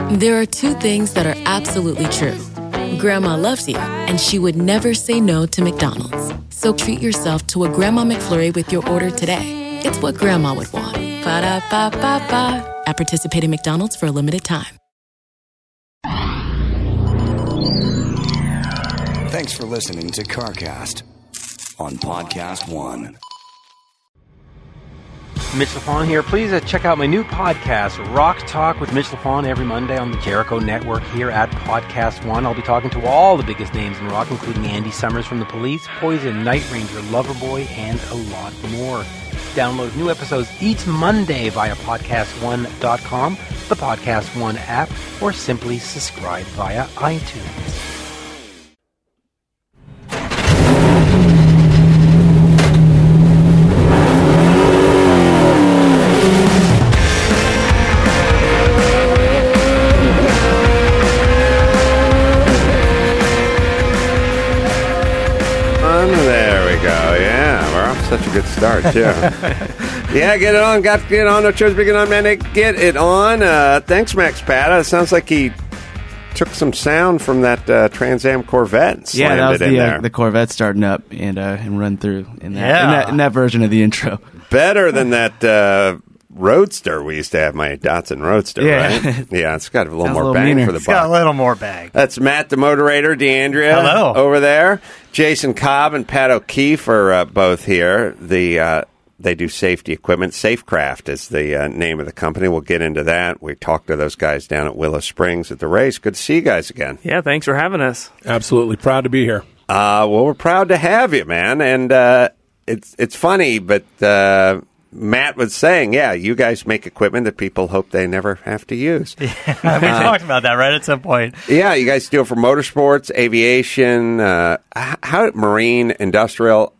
There are two things that are absolutely true. Grandma loves you, and she would never say no to McDonald's. So treat yourself to a Grandma McFlurry with your order today. It's what Grandma would want. Ba-da-ba-ba-ba. At participating McDonald's for a limited time. Thanks for listening to CarCast on Podcast One. Mitch LaFon here. Please check out my new podcast, Rock Talk with Mitch LaFon, every Monday on the Jericho Network here at Podcast One. I'll be talking to all the biggest names in rock, including Andy Summers from The Police, Poison, Night Ranger, Loverboy, and a lot more. Download new episodes each Monday via PodcastOne.com, the Podcast One app, or simply subscribe via iTunes. Such a good start, too. Yeah, get it on. Got to get on. No choice, big on, man. Get it on. Thanks, Max Pata. It sounds like he took some sound from that Trans Am Corvette and slammed it in there. The Corvette starting up and run through in that version of the intro. Better than that Roadster we used to have, my Datsun Roadster, right? Yeah, it's got a little more bang for the buck. It's got a little more bang. That's Matt, the Moderator, DeAndrea. Hello. Over there. Jason Cobb and Pat O'Keefe are both here. They do safety equipment. Safecraft is the name of the company. We'll get into that. We talked to those guys down at Willow Springs at the race. Good to see you guys again. Yeah, thanks for having us. Absolutely. Proud to be here. Well, we're proud to have you, man. And it's funny, but Matt was saying, yeah, you guys make equipment that people hope they never have to use. Yeah, we talked about that, right, at some point. Yeah, you guys do it for motorsports, aviation, marine, industrial.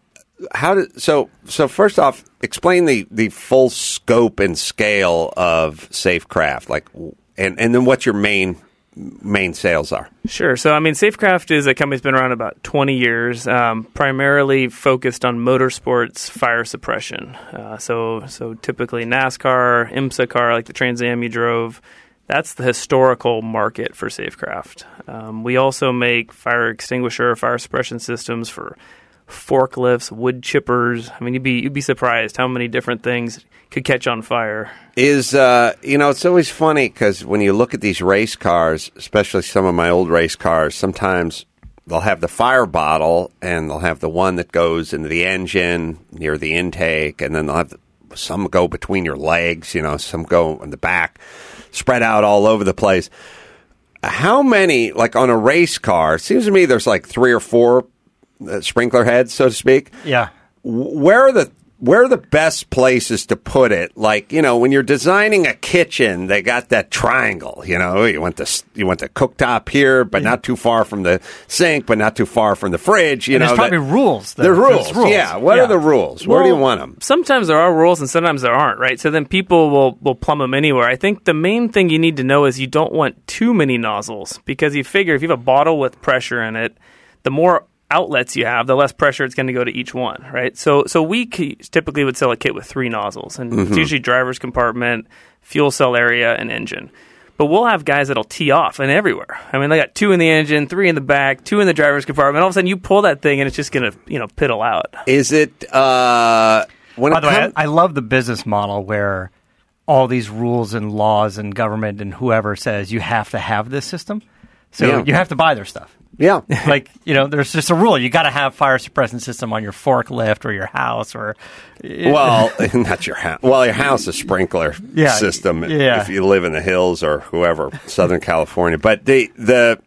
So first off, explain the full scope and scale of Safecraft, and then what your main sales are. Sure. So, Safecraft is a company that's been around about 20 years, primarily focused on motorsports fire suppression. So typically NASCAR, IMSA car, like the Trans Am you drove, that's the historical market for Safecraft. We also make fire extinguisher, fire suppression systems for forklifts, wood chippers. You'd be surprised how many different things could catch on fire. It's always funny because when you look at these race cars, especially some of my old race cars, sometimes they'll have the fire bottle and they'll have the one that goes into the engine near the intake, and then they'll have some go between your legs, some go in the back, spread out all over the place. How many, on a race car, it seems to me there's 3 or 4 sprinkler heads, so to speak. Yeah. Where are the best places to put it? When you're designing a kitchen, they got that triangle. You want the cooktop here, but not too far from the sink, but not too far from the fridge. There's probably rules. There's rules. Yeah. What are the rules? Where do you want them? Sometimes there are rules, and sometimes there aren't. Right. So then people will plumb them anywhere. I think the main thing you need to know is you don't want too many nozzles, because you figure if you have a bottle with pressure in it, the more outlets you have, the less pressure it's going to go to each one, right? So we typically would sell a kit with 3 nozzles, and it's usually driver's compartment, fuel cell area, and engine. But we'll have guys that'll tee off and everywhere. They got 2 in the engine, 3 in the back, 2 in the driver's compartment. All of a sudden, you pull that thing, and it's just going to, piddle out. Is it? By the way, I love the business model where all these rules and laws and government and whoever says you have to have this system, so you have to buy their stuff. Yeah. There's just a rule. You got to have fire suppression system on your forklift or your house or... Well, not your house. Well, your house is sprinkler system if you live in the hills or whoever, Southern California. But the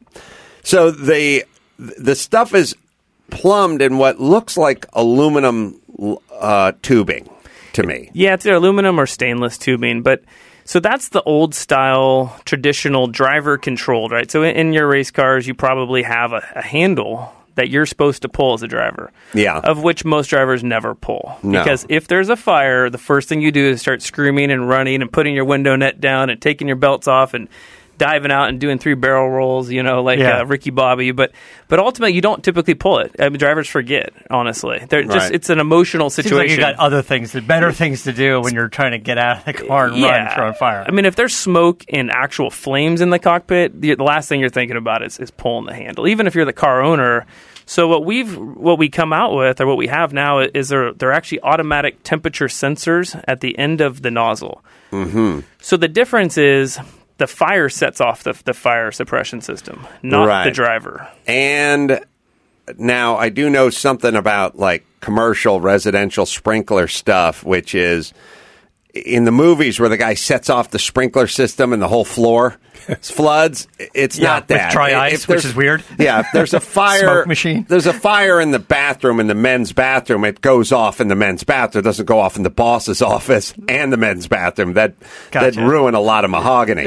stuff is plumbed in what looks like aluminum tubing to me. Yeah, it's aluminum or stainless tubing, but... So that's the old style, traditional driver controlled, right? So in your race cars, you probably have a handle that you're supposed to pull as a driver. Yeah. Of which most drivers never pull. No. Because if there's a fire, the first thing you do is start screaming and running and putting your window net down and taking your belts off, and diving out and doing 3 barrel rolls, Ricky Bobby. But ultimately, you don't typically pull it. I mean, drivers forget, honestly. It's an emotional situation. Seems like you got other things, better things to do when you're trying to get out of the car and run for on fire. I mean, if there's smoke and actual flames in the cockpit, the last thing you're thinking about is pulling the handle, even if you're the car owner. So what we come out with, or what we have now, is they're actually automatic temperature sensors at the end of the nozzle. Mm-hmm. So the difference is the fire sets off the fire suppression system, not the driver. And now I do know something about like commercial residential sprinkler stuff, which is in the movies where the guy sets off the sprinkler system and the whole floor floods. It's not that. With dry ice, which is weird. Yeah, if there's a fire, smoke machine. There's a fire in the bathroom, in the men's bathroom. It goes off in the men's bathroom. It doesn't go off in the boss's office and the men's bathroom. That ruin a lot of mahogany.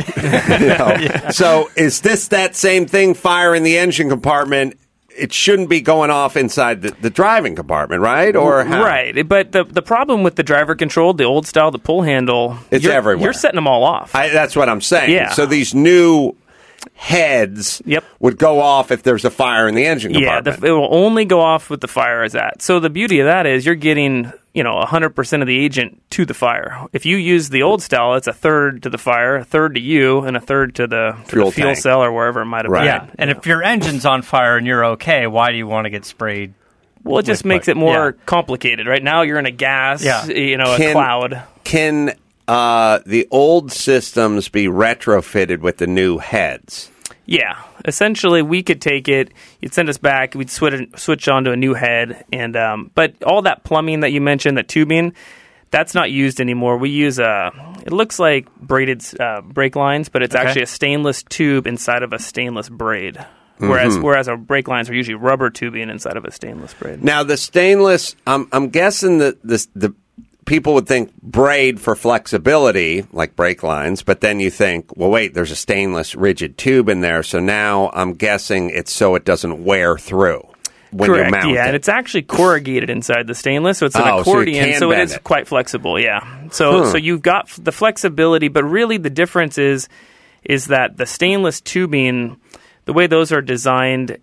So is this that same thing? Fire in the engine compartment. It shouldn't be going off inside the driving compartment, right? Or how? Right. But the problem with the driver controlled, the old style, the pull handle, it's everywhere. You're setting them all off. That's what I'm saying. Yeah. So these new heads would go off if there's a fire in the engine compartment. Yeah, it will only go off with the fire is at. So the beauty of that is you're getting 100% of the agent to the fire. If you use the old style, it's a third to the fire, a third to you, and a third to the fuel cell or wherever it might have been. Yeah, and if your engine's on fire and you're okay, why do you want to get sprayed? Well, it just makes it more complicated. Right now, you're in a gas, a cloud. Can the old systems be retrofitted with the new heads? Yeah. Essentially, we could take it, you'd send us back, we'd switch onto a new head, and but all that plumbing that you mentioned, that tubing, that's not used anymore. We use it looks like braided brake lines, but it's actually a stainless tube inside of a stainless braid. Whereas our brake lines are usually rubber tubing inside of a stainless braid. Now the stainless, I'm guessing that the people would think braid for flexibility, like brake lines, but then you think, well, wait, there's a stainless rigid tube in there, so now I'm guessing it's so it doesn't wear through when you mount it. And it's actually corrugated inside the stainless, so it's an accordion, so it is quite flexible, So you've got the flexibility, but really the difference is that the stainless tubing, the way those are designed,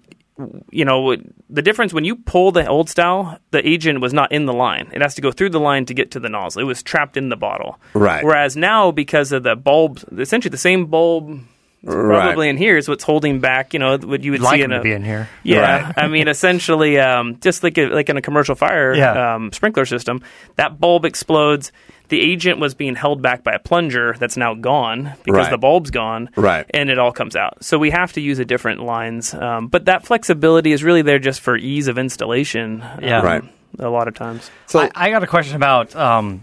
the difference when you pull the old style, the agent was not in the line. It has to go through the line to get to the nozzle. It was trapped in the bottle. Right. Whereas now, because of the bulb, essentially the same bulb probably in here is what's holding back, what you would see in to be in here. Yeah. Right. I mean, essentially, just like in a commercial fire sprinkler system, that bulb explodes. The agent was being held back by a plunger that's now gone because the bulb's gone, and it all comes out. So we have to use a different lines. But that flexibility is really there just for ease of installation a lot of times. So I got a question about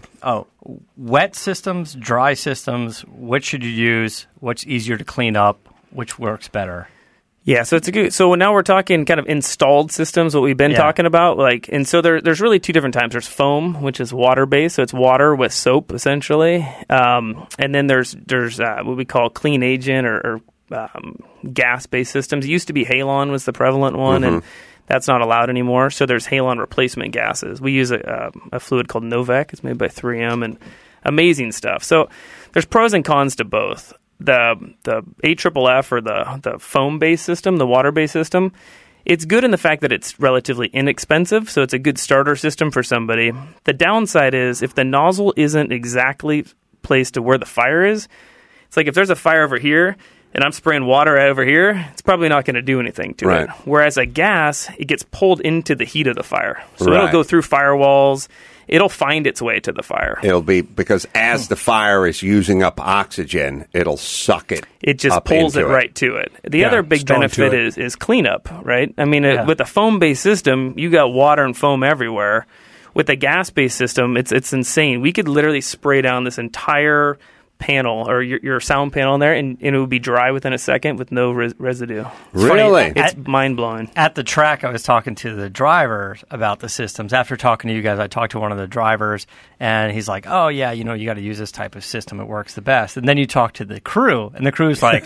wet systems, dry systems. Which should you use? What's easier to clean up? Which works better? Yeah, so so now we're talking kind of installed systems, what we've been talking about, and so there's really two different types. There's foam, which is water based, so it's water with soap essentially, and then there's what we call clean agent or gas based systems. It used to be halon was the prevalent one, and that's not allowed anymore. So there's halon replacement gases. We use a fluid called Novec. It's made by 3M, and amazing stuff. So there's pros and cons to both. The AFFF or the foam-based system, the water-based system, it's good in the fact that it's relatively inexpensive, so it's a good starter system for somebody. The downside is if the nozzle isn't exactly placed to where the fire is, it's like if there's a fire over here and I'm spraying water over here, it's probably not going to do anything to it. Whereas a gas, it gets pulled into the heat of the fire. So it'll go through firewalls. It'll find its way to the fire. It'll be because as the fire is using up oxygen, it'll suck it. It just pulls it right to it. The other big benefit is cleanup, right? I mean, with a foam-based system, you got water and foam everywhere. With a gas-based system, it's insane. We could literally spray down this entire panel or your sound panel in there, and it would be dry within a second with no residue. Really? It's mind-blowing. At the track, I was talking to the driver about the systems. After talking to you guys, I talked to one of the drivers, and he's like, oh, yeah, you got to use this type of system. It works the best. And then you talk to the crew, and the crew's like,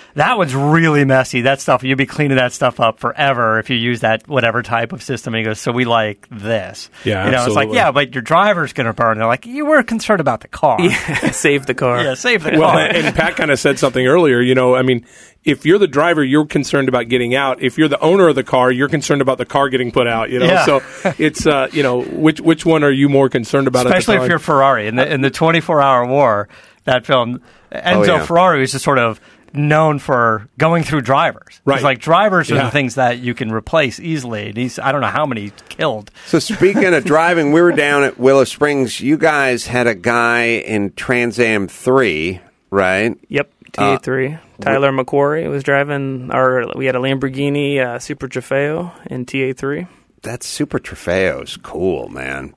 that one's really messy. That stuff, you'd be cleaning that stuff up forever if you use that whatever type of system. And he goes, so we like this. Yeah, you know, absolutely. It's like, yeah, but your driver's going to burn. They're like, you were concerned about the car. Yeah, save the car. Yeah, save the car. Well, and Pat kind of said something earlier. You know, I mean, if you're the driver, you're concerned about getting out. If you're the owner of the car, you're concerned about the car getting put out. You know, Yeah. so it's you know, which one are you more concerned about? Especially at the if time? you're Ferrari in the 24-hour war. That film, Enzo Ferrari was just sort of known for going through drivers. Right. It's like drivers are Yeah. the things that you can replace easily. And he's, I don't know how many he killed. So speaking of driving, we were down at Willow Springs. You guys had a guy in Trans Am 3, right? Yep, TA3. Tyler McQuarrie was driving we had a Lamborghini Super Trofeo in TA3. That Super Trofeo's cool, man.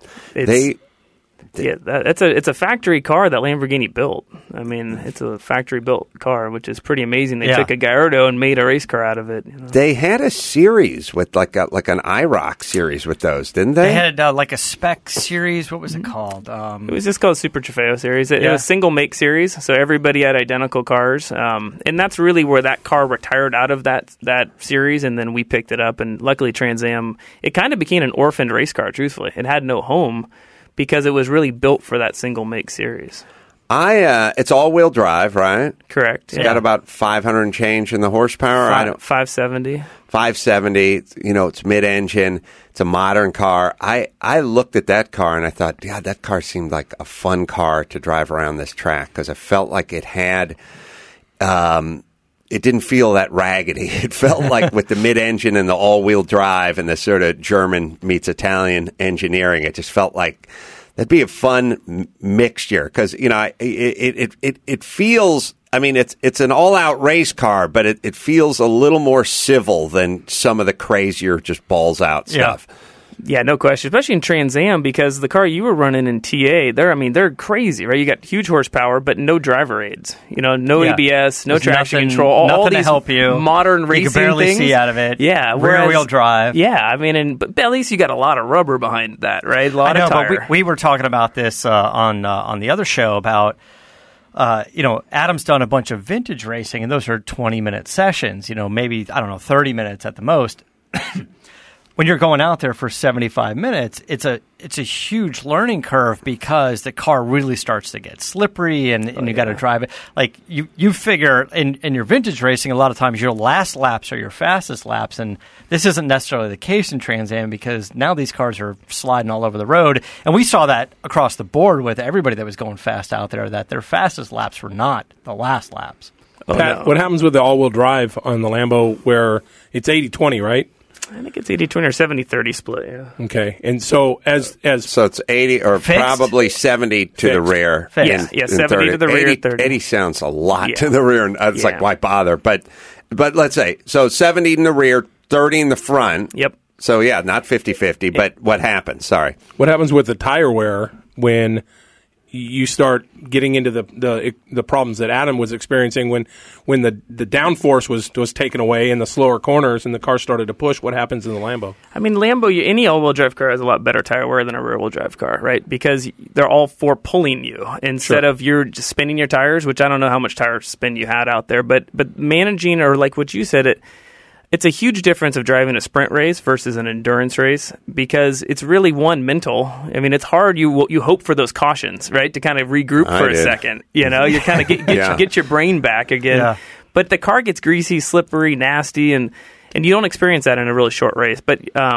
It's a factory car that Lamborghini built. I mean, it's a factory built car, which is pretty amazing. They took a Gallardo and made a race car out of it. You know? They had a series with like an IROC series with those, didn't they? They had like a spec series. What was it called? It was just called Super Trofeo series. It was single make series, so everybody had identical cars, and that's really where that car retired out of that series, and then we picked it up. And luckily, Trans Am, it kind of became an orphaned race car. Truthfully, it had no home because it was really built for that single make series. It's all-wheel drive, right? Correct. It's got about 500 and change in the horsepower. 570. 570. You know, it's mid-engine. It's a modern car. I looked at that car and I thought, God, that car seemed like a fun car to drive around this track because I felt like it had. It didn't feel that raggedy. It felt like with the mid-engine and the all-wheel drive and the sort of German meets Italian engineering, it just felt like that'd be a fun mixture because, you know, it feels, I mean, it's an all-out race car, but it feels a little more civil than some of the crazier just balls-out stuff. Yeah, no question. Especially in Trans Am, because the car you were running in TA, they're crazy, right? You got huge horsepower, but no driver aids. You know, no ABS, no traction control. All nothing these to help you. Modern racing you can barely things. see out of it. Yeah, rear wheel drive. Yeah, I mean, but at least you got a lot of rubber behind that, right? A lot of tire. But we were talking about this on the other show about. Adam's done a bunch of vintage racing, and those are 20-minute sessions. You know, maybe 30 minutes at the most. When you're going out there for 75 minutes, it's a huge learning curve because the car really starts to get slippery and you got to drive it. Like you figure in your vintage racing, a lot of times your last laps are your fastest laps, and this isn't necessarily the case in Trans Am because now these cars are sliding all over the road, and we saw that across the board with everybody that was going fast out there that their fastest laps were not the last laps. Pat, what happens with the all-wheel drive on the Lambo where it's 80-20, right? I think it's 80-20 or 70-30 split, yeah. Okay. And so So it's 80 or fixed? Probably 70 to the rear. Yeah, 70 to the rear, 30. 80 sounds a lot to the rear. And it's like, why bother? But let's say, so 70 in the rear, 30 in the front. Yep. So, yeah, not 50-50, but what happens? Sorry. what happens with the tire wear when you start getting into the problems that Adam was experiencing when the downforce was taken away in the slower corners and the car started to push? What happens in the Lambo? I mean, Lambo, any all-wheel drive car has a lot better tire wear than a rear-wheel drive car, right? Because they're all for pulling you instead of you're just spinning your tires, which I don't know how much tire spin you had out there, but managing, or like what you said, it's a huge difference of driving a sprint race versus an endurance race because it's really mental. I mean, it's hard. You hope for those cautions, right, to kind of regroup for a second. You know, you kind of get your brain back again. Yeah. But the car gets greasy, slippery, nasty, and you don't experience that in a really short race. But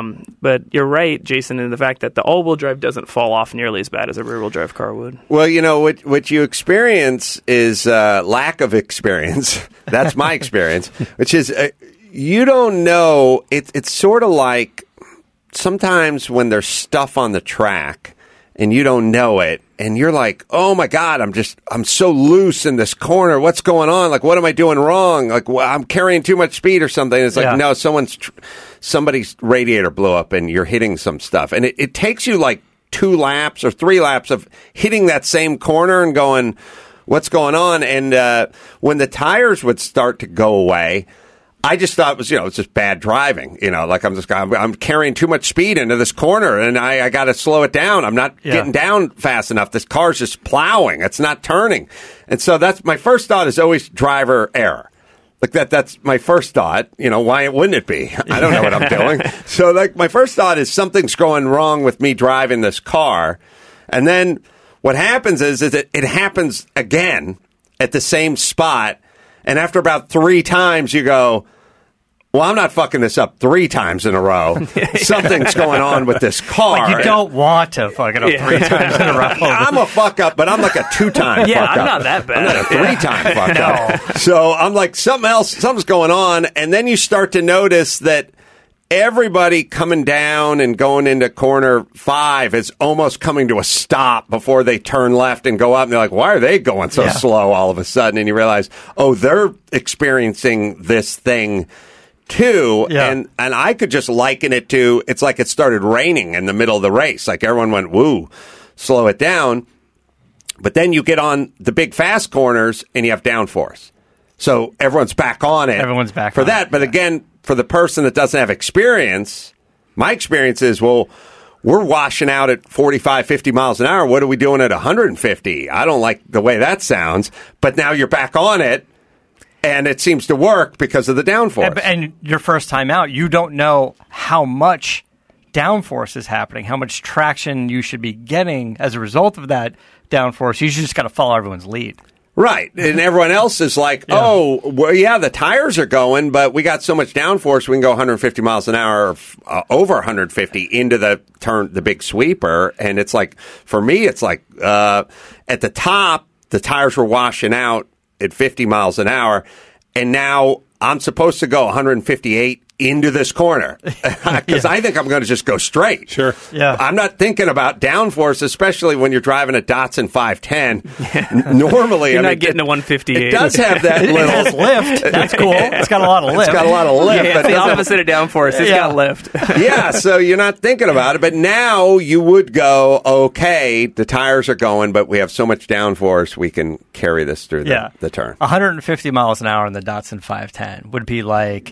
you're right, Jason, in the fact that the all-wheel drive doesn't fall off nearly as bad as a rear-wheel drive car would. Well, you know, what you experience is lack of experience. That's my experience, which is... you don't know. It's sort of like sometimes when there's stuff on the track and you don't know it, and you're like, "Oh my God, I'm so loose in this corner. What's going on? Like, what am I doing wrong? Like, I'm carrying too much speed or something." And it's like, no, somebody's radiator blew up, and you're hitting some stuff, and it takes you like 2 laps or 3 laps of hitting that same corner and going, "What's going on?" And when the tires would start to go away, I just thought it was, it's just bad driving. Like I'm carrying too much speed into this corner, and I got to slow it down. I'm not getting down fast enough. This car's just plowing. It's not turning. And so that's my first thought is always driver error. Like that's my first thought. Why wouldn't it be? I don't know what I'm doing. So my first thought is something's going wrong with me driving this car. And then what happens is it happens again at the same spot. And after about 3 times, you go, well, I'm not fucking this up 3 times in a row. Something's going on with this car. Like you don't want to fuck it up 3 times in a row. I'm a fuck up, but I'm like a 2-time fuck up. I'm not that bad. I'm not a 3-time fuck up. So I'm like, something's going on. And then you start to notice that everybody coming down and going into corner 5 is almost coming to a stop before they turn left and go up. And they're like, why are they going so slow all of a sudden? And you realize, they're experiencing this thing too. And I could just liken it to, it's like it started raining in the middle of the race. Like everyone went, woo, slow it down. But then you get on the big fast corners and you have downforce. So everyone's back on it. Everyone's back for on that. it. But again, for the person that doesn't have experience, my experience is, well, we're washing out at 45, 50 miles an hour. What are we doing at 150? I don't like the way that sounds. But now you're back on it. And it seems to work because of the downforce. And your first time out, you don't know how much downforce is happening, how much traction you should be getting as a result of that downforce. You just got to follow everyone's lead. Right. And everyone else is like, the tires are going, but we got so much downforce, we can go 150 miles an hour, over 150 into the big sweeper. And it's like, for me, it's like, at the top, the tires were washing out at 50 miles an hour, and now I'm supposed to go 158 into this corner because I think I'm going to just go straight. Sure. Yeah. I'm not thinking about downforce, especially when you're driving a Datsun 510. Normally, you're not getting to 158. It does have that little it has lift. That's cool. It's got a lot of lift. It's got a lot of lift. It's the opposite of downforce. It's got lift. Yeah, so you're not thinking about it, but now you would go, okay, the tires are going, but we have so much downforce, we can carry this through the turn. 150 miles an hour in the Datsun 510 would be like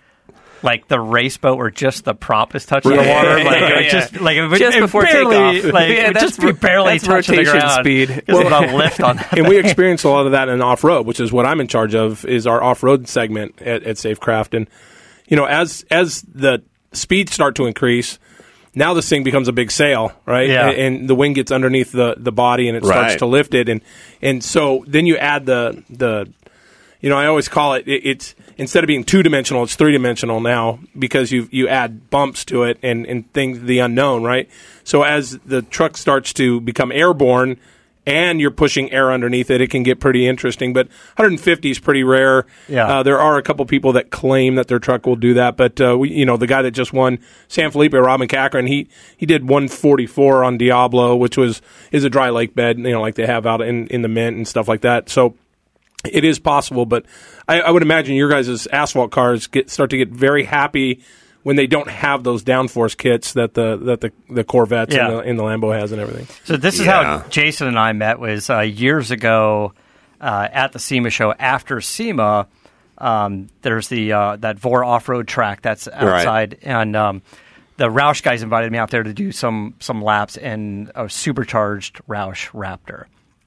the race boat where just the prop is touching the water, just before barely, takeoff. it would just be barely touching the ground. Speed. Well, a lift on that. And we experience a lot of that in off-road, which is what I'm in charge of, is our off-road segment at Safecraft. And, as the speeds start to increase, now this thing becomes a big sail, right? Yeah. And the wing gets underneath the body and it starts to lift it. And so then you add the I always call it's instead of being 2-dimensional, it's 3-dimensional now because you add bumps to it and things, the unknown, right? So as the truck starts to become airborne and you're pushing air underneath it, it can get pretty interesting. But 150 is pretty rare. Yeah. There are a couple people that claim that their truck will do that, but the guy that just won San Felipe, Robin Cochran, he did 144 on Diablo, which is a dry lake bed, like they have out in the Mint and stuff like that. So it is possible, but I would imagine your guys' asphalt cars start to get very happy when they don't have those downforce kits that the Corvettes and the Lambo has and everything. So this is how Jason and I met, was years ago at the SEMA show. After SEMA, there's that Vor off-road track that's outside, and the Roush guys invited me out there to do some laps in a supercharged Roush Raptor.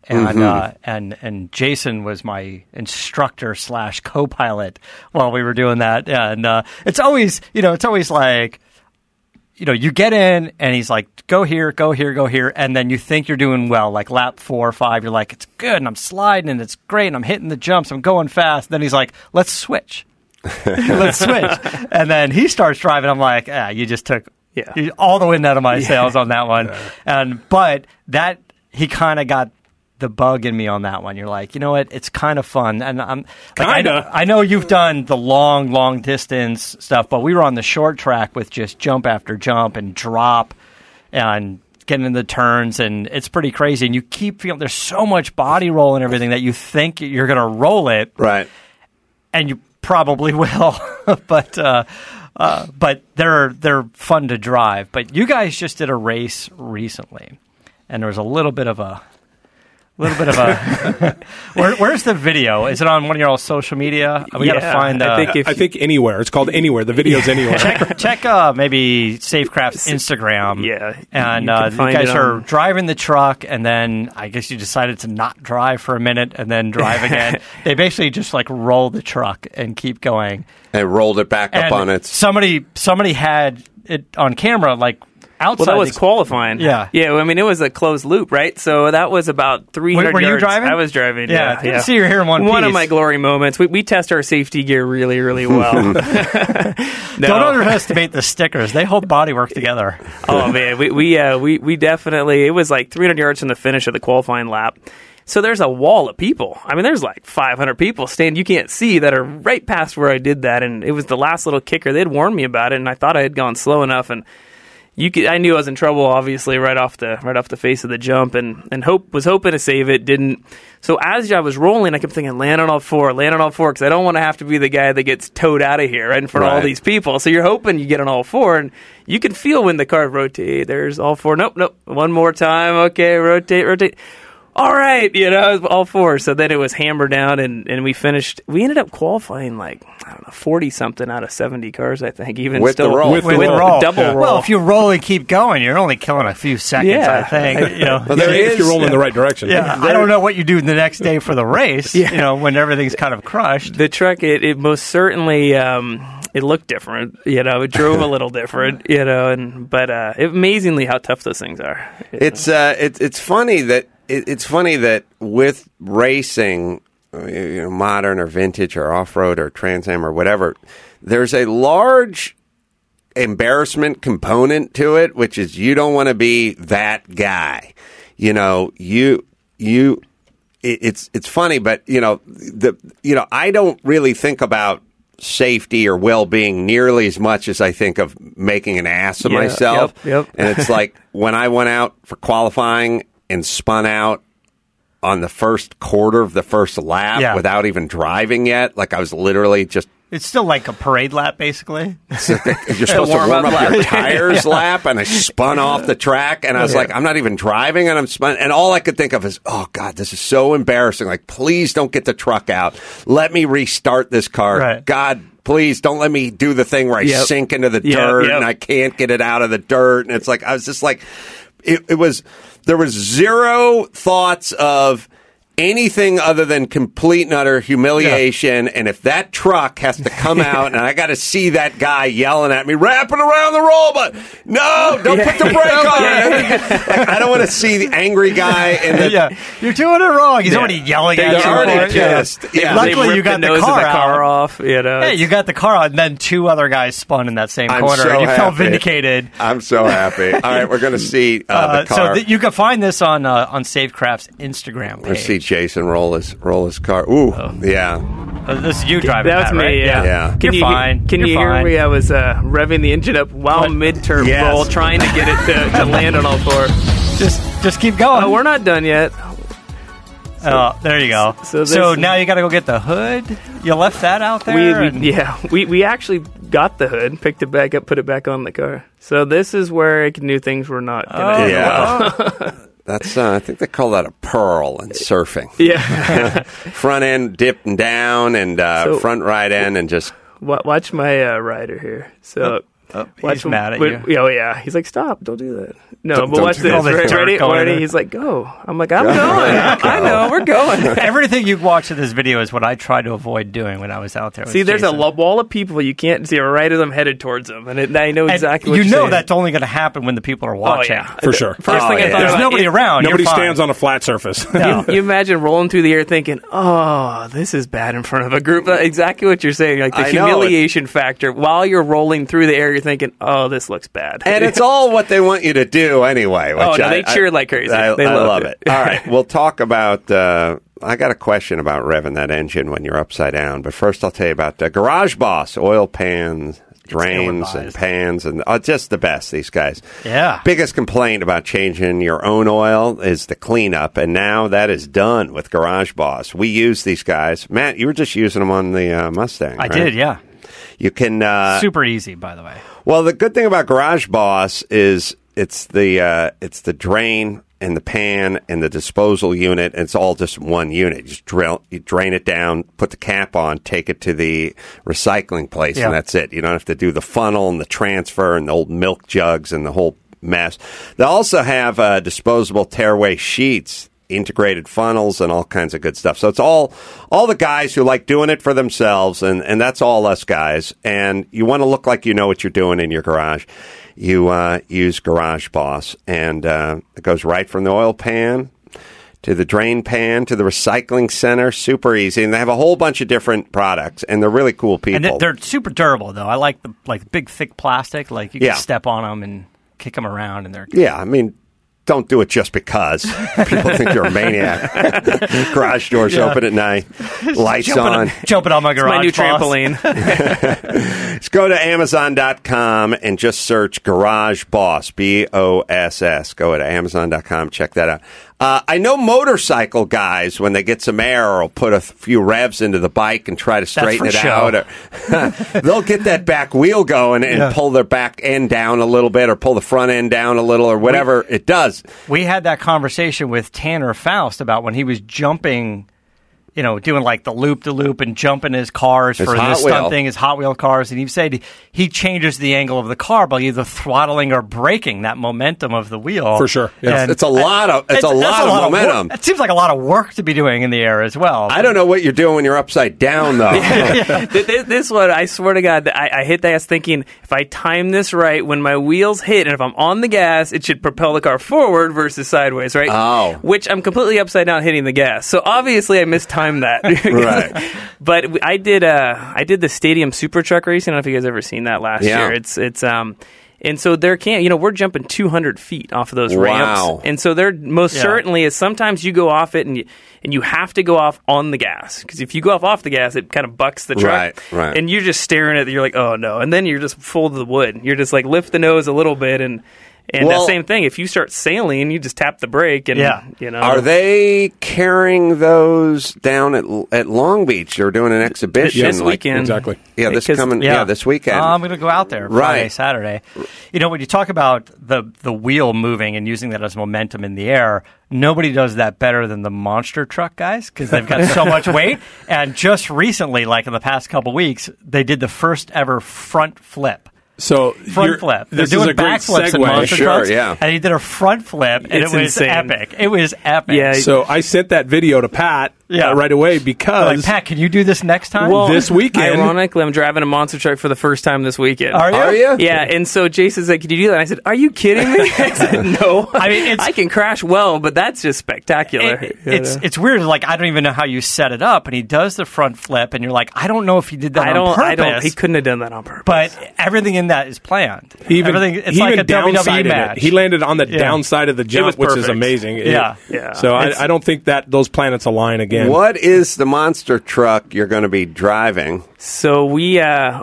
And Jason was my instructor / co-pilot while we were doing that. And it's always like, you get in and he's like, go here, go here, go here. And then you think you're doing well, like lap 4 or 5. You're like, it's good. And I'm sliding and it's great. And I'm hitting the jumps. I'm going fast. Then he's like, let's switch. Let's switch. And then he starts driving. I'm like, you just took all the wind out of my sails on that one. But that, he kind of got the bug in me on that one. You're like, you know what? It's kind of fun. And I'm like, I know you've done the long distance stuff, but we were on the short track with just jump after jump and drop and getting in the turns, and it's pretty crazy. And you keep feeling there's so much body roll and everything that you think you're going to roll it, right? And you probably will, but they're fun to drive. But you guys just did a race recently, and there was a little bit of a A little bit of a. Where's the video? Is it on one of your all social media? We got to find. I think anywhere. It's called Anywhere. The video's Anywhere. Check maybe Safecraft's Instagram. Yeah, and you guys are driving the truck, and then I guess you decided to not drive for a minute and then drive again. They basically just like roll the truck and keep going. And rolled it back up on its. Somebody had it on camera like. Outside well, that was qualifying. Yeah. I mean, it was a closed loop, right? So that was about 300 Were you yards. driving? I was driving. Yeah. Good to see you're here in one piece. One of my glory moments. We test our safety gear really, really well. No. Don't underestimate the stickers. They hold bodywork together. Oh, man. We definitely, it was like 300 yards from the finish of the qualifying lap. So there's a wall of people. I mean, there's like 500 people standing you can't see that are right past where I did that. And it was the last little kicker. They'd warned me about it, and I thought I had gone slow enough. And I knew I was in trouble, obviously, right off the face of the jump, and was hoping to save it. Didn't. So as I was rolling, I kept thinking, land on all four, because I don't want to have to be the guy that gets towed out of here right in front of all these people. So you're hoping you get on all four, and you can feel when the car rotates. There's all four. Nope. One more time. Okay, rotate. All right, all four. So then it was hammered down, and we finished. We ended up qualifying 40-something out of 70 cars, I think. Even with still the roll. with the roll. Double roll. Well, if you roll and keep going, you're only killing a few seconds, I think. But if you're rolling in the right direction. Yeah, I don't know what you do the next day for the race. When everything's kind of crushed. The truck, it most certainly. It looked different, it drove a little different, but amazingly how tough those things are. It's funny that it's funny that with racing, modern or vintage or off-road or Trans Am or whatever, there's a large embarrassment component to it, which is you don't want to be that guy. It's funny, but I don't really think about safety or well-being nearly as much as I think of making an ass of myself. Yep. And it's like when I went out for qualifying and spun out on the first quarter of the first lap without even driving yet, like I was literally just... It's still like a parade lap, basically. You're supposed to warm up your tires lap, and I spun off the track, and I was like, I'm not even driving, and I'm spun, and all I could think of is, oh, God, this is so embarrassing. Like, please don't get the truck out. Let me restart this car. Right. God, please don't let me do the thing where I sink into the dirt, and I can't get it out of the dirt. And it's like, I was just like, there was zero thoughts of anything other than complete and utter humiliation. And if that truck has to come out and I got to see that guy yelling at me, wrapping around the roll button, no, don't put the brake on. I don't want to see the angry guy. You're doing it wrong. He's already yelling at you. They're already pissed. Yeah. Luckily, you got the car off. You got the car out, and then two other guys spun in that same corner, and you felt vindicated. I'm so happy. All right, we're going to see the car. So you can find this on Safecraft's Instagram page. Let's see Jason roll his car. Ooh, yeah. This is you driving that, right? Me, yeah. You're fine. Can you hear me? I was revving the engine up while mid-turn roll, trying to get it to land on all four. Just keep going. Oh, we're not done yet. There you go. So now you got to go get the hood. You left that out there. We actually got the hood, picked it back up, put it back on the car. So this is where I knew things were not going to do well. That's I think they call that a pearl in surfing. Yeah. Front end dipping down and front right end and just... Watch my rider here. So... he's mad at you. Oh, yeah. He's like, stop, don't do that. No, but watch this. Ready? He's like, go. I'm like, I'm going. I know, we're going. Everything you watch in this video is what I tried to avoid doing when I was out there. See, there's a wall of people you can't see right as I'm headed towards them. And I know exactly what you're saying. That's only going to happen when the people are watching. For sure. First thing I thought there's nobody around. Nobody stands on a flat surface. No. You imagine rolling through the air thinking, oh, this is bad in front of a group. Exactly what you're saying. Like the humiliation factor. While you're rolling through the air, you're thinking, oh, this looks bad. And it's all what they want you to do anyway. They cheered like crazy. I love it. All right, we'll talk about... I got a question about revving that engine when you're upside down. But first I'll tell you about Garage Boss, oil pans, drains, and pans, and just the best, these guys. Yeah. Biggest complaint about changing your own oil is the cleanup, and now that is done with Garage Boss. We use these guys. Matt, you were just using them on the Mustang, I did, yeah. You can... super easy, by the way. Well, the good thing about Garage Boss is it's the drain and the pan and the disposal unit, and it's all just one unit. You just you drain it down, put the cap on, take it to the recycling place, and that's it. You don't have to do the funnel and the transfer and the old milk jugs and the whole mess. They also have disposable tearaway sheets, integrated funnels, and all kinds of good stuff. So it's all the guys who like doing it for themselves, and that's all us guys. And you want to look like you know what you're doing in your garage. You use Garage Boss, and it goes right from the oil pan to the drain pan to the recycling center. Super easy, and they have a whole bunch of different products, and they're really cool people. And they're super durable, though. I like the big, thick plastic. Like you can step on them and kick them around, and they're I mean, don't do it just because people think you're a maniac. Garage doors open at night, lights on. Jumping on my garage. My new Boss. trampoline. Just go to Amazon.com and just search Garage Boss, BOSS. Go to Amazon.com, check that out. I know motorcycle guys, when they get some air, will put a few revs into the bike and try to straighten it out. Or, they'll get that back wheel going and pull their back end down a little bit, or pull the front end down a little, or whatever it does. We had that conversation with Tanner Faust about when he was jumping, doing like the loop-de-loop and jumping his cars for this stunt thing, his Hot Wheel cars. And he said he changes the angle of the car by either throttling or braking that momentum of the wheel. For sure. Yeah. It's a lot of momentum. It seems like a lot of work to be doing in the air as well. I don't know what you're doing when you're upside down, though. This one, I swear to God, I hit the gas thinking, if I time this right, when my wheels hit, and if I'm on the gas, it should propel the car forward versus sideways, right? Oh. Which I'm completely upside down hitting the gas. So obviously I mistimed that. Right. But I did the Stadium Super Truck racing. I don't know if you guys ever seen that last year. It's and so there we're jumping 200 feet off of those ramps. And so there most certainly is sometimes you go off it and you have to go off on the gas, because if you go off the gas, it kind of bucks the truck. Right. And you're just staring at it. You're like, oh no. And then you're just full to the wood. You're just like lift the nose a little bit and the same thing. If you start sailing, you just tap the brake, and Are they carrying those down at Long Beach? They're doing an exhibition this weekend. Exactly. Yeah, this weekend. I'm going to go out there Friday, Saturday. When you talk about the wheel moving and using that as momentum in the air, nobody does that better than the monster truck guys, because they've got so much weight. And just recently, like in the past couple weeks, they did the first ever front flip. So front flip. They're this doing is a great backflips in segue. monster trucks, yeah. And he did a front flip, and It's it was insane. epic. It was epic. Yeah. So I sent that video to Pat right away because like, Pat, can you do this next time? Well, this weekend, ironically, I'm driving a monster truck for the first time this weekend. Are you? Yeah, and so Jason's like, "Can you do that?" And I said, "Are you kidding me?" I said, "No." I mean, I can crash well, but that's just spectacular. It's weird. Like, I don't even know how you set it up, and he does the front flip, and you're like, I don't know if he did that on purpose. He couldn't have done that on purpose. But everything in that is planned. It's he like even a WWE downsided match. it. He landed on the downside of the jump, which is perfect. amazing. Yeah. So I don't think that those planets align again. What is the monster truck you're going to be driving? So we,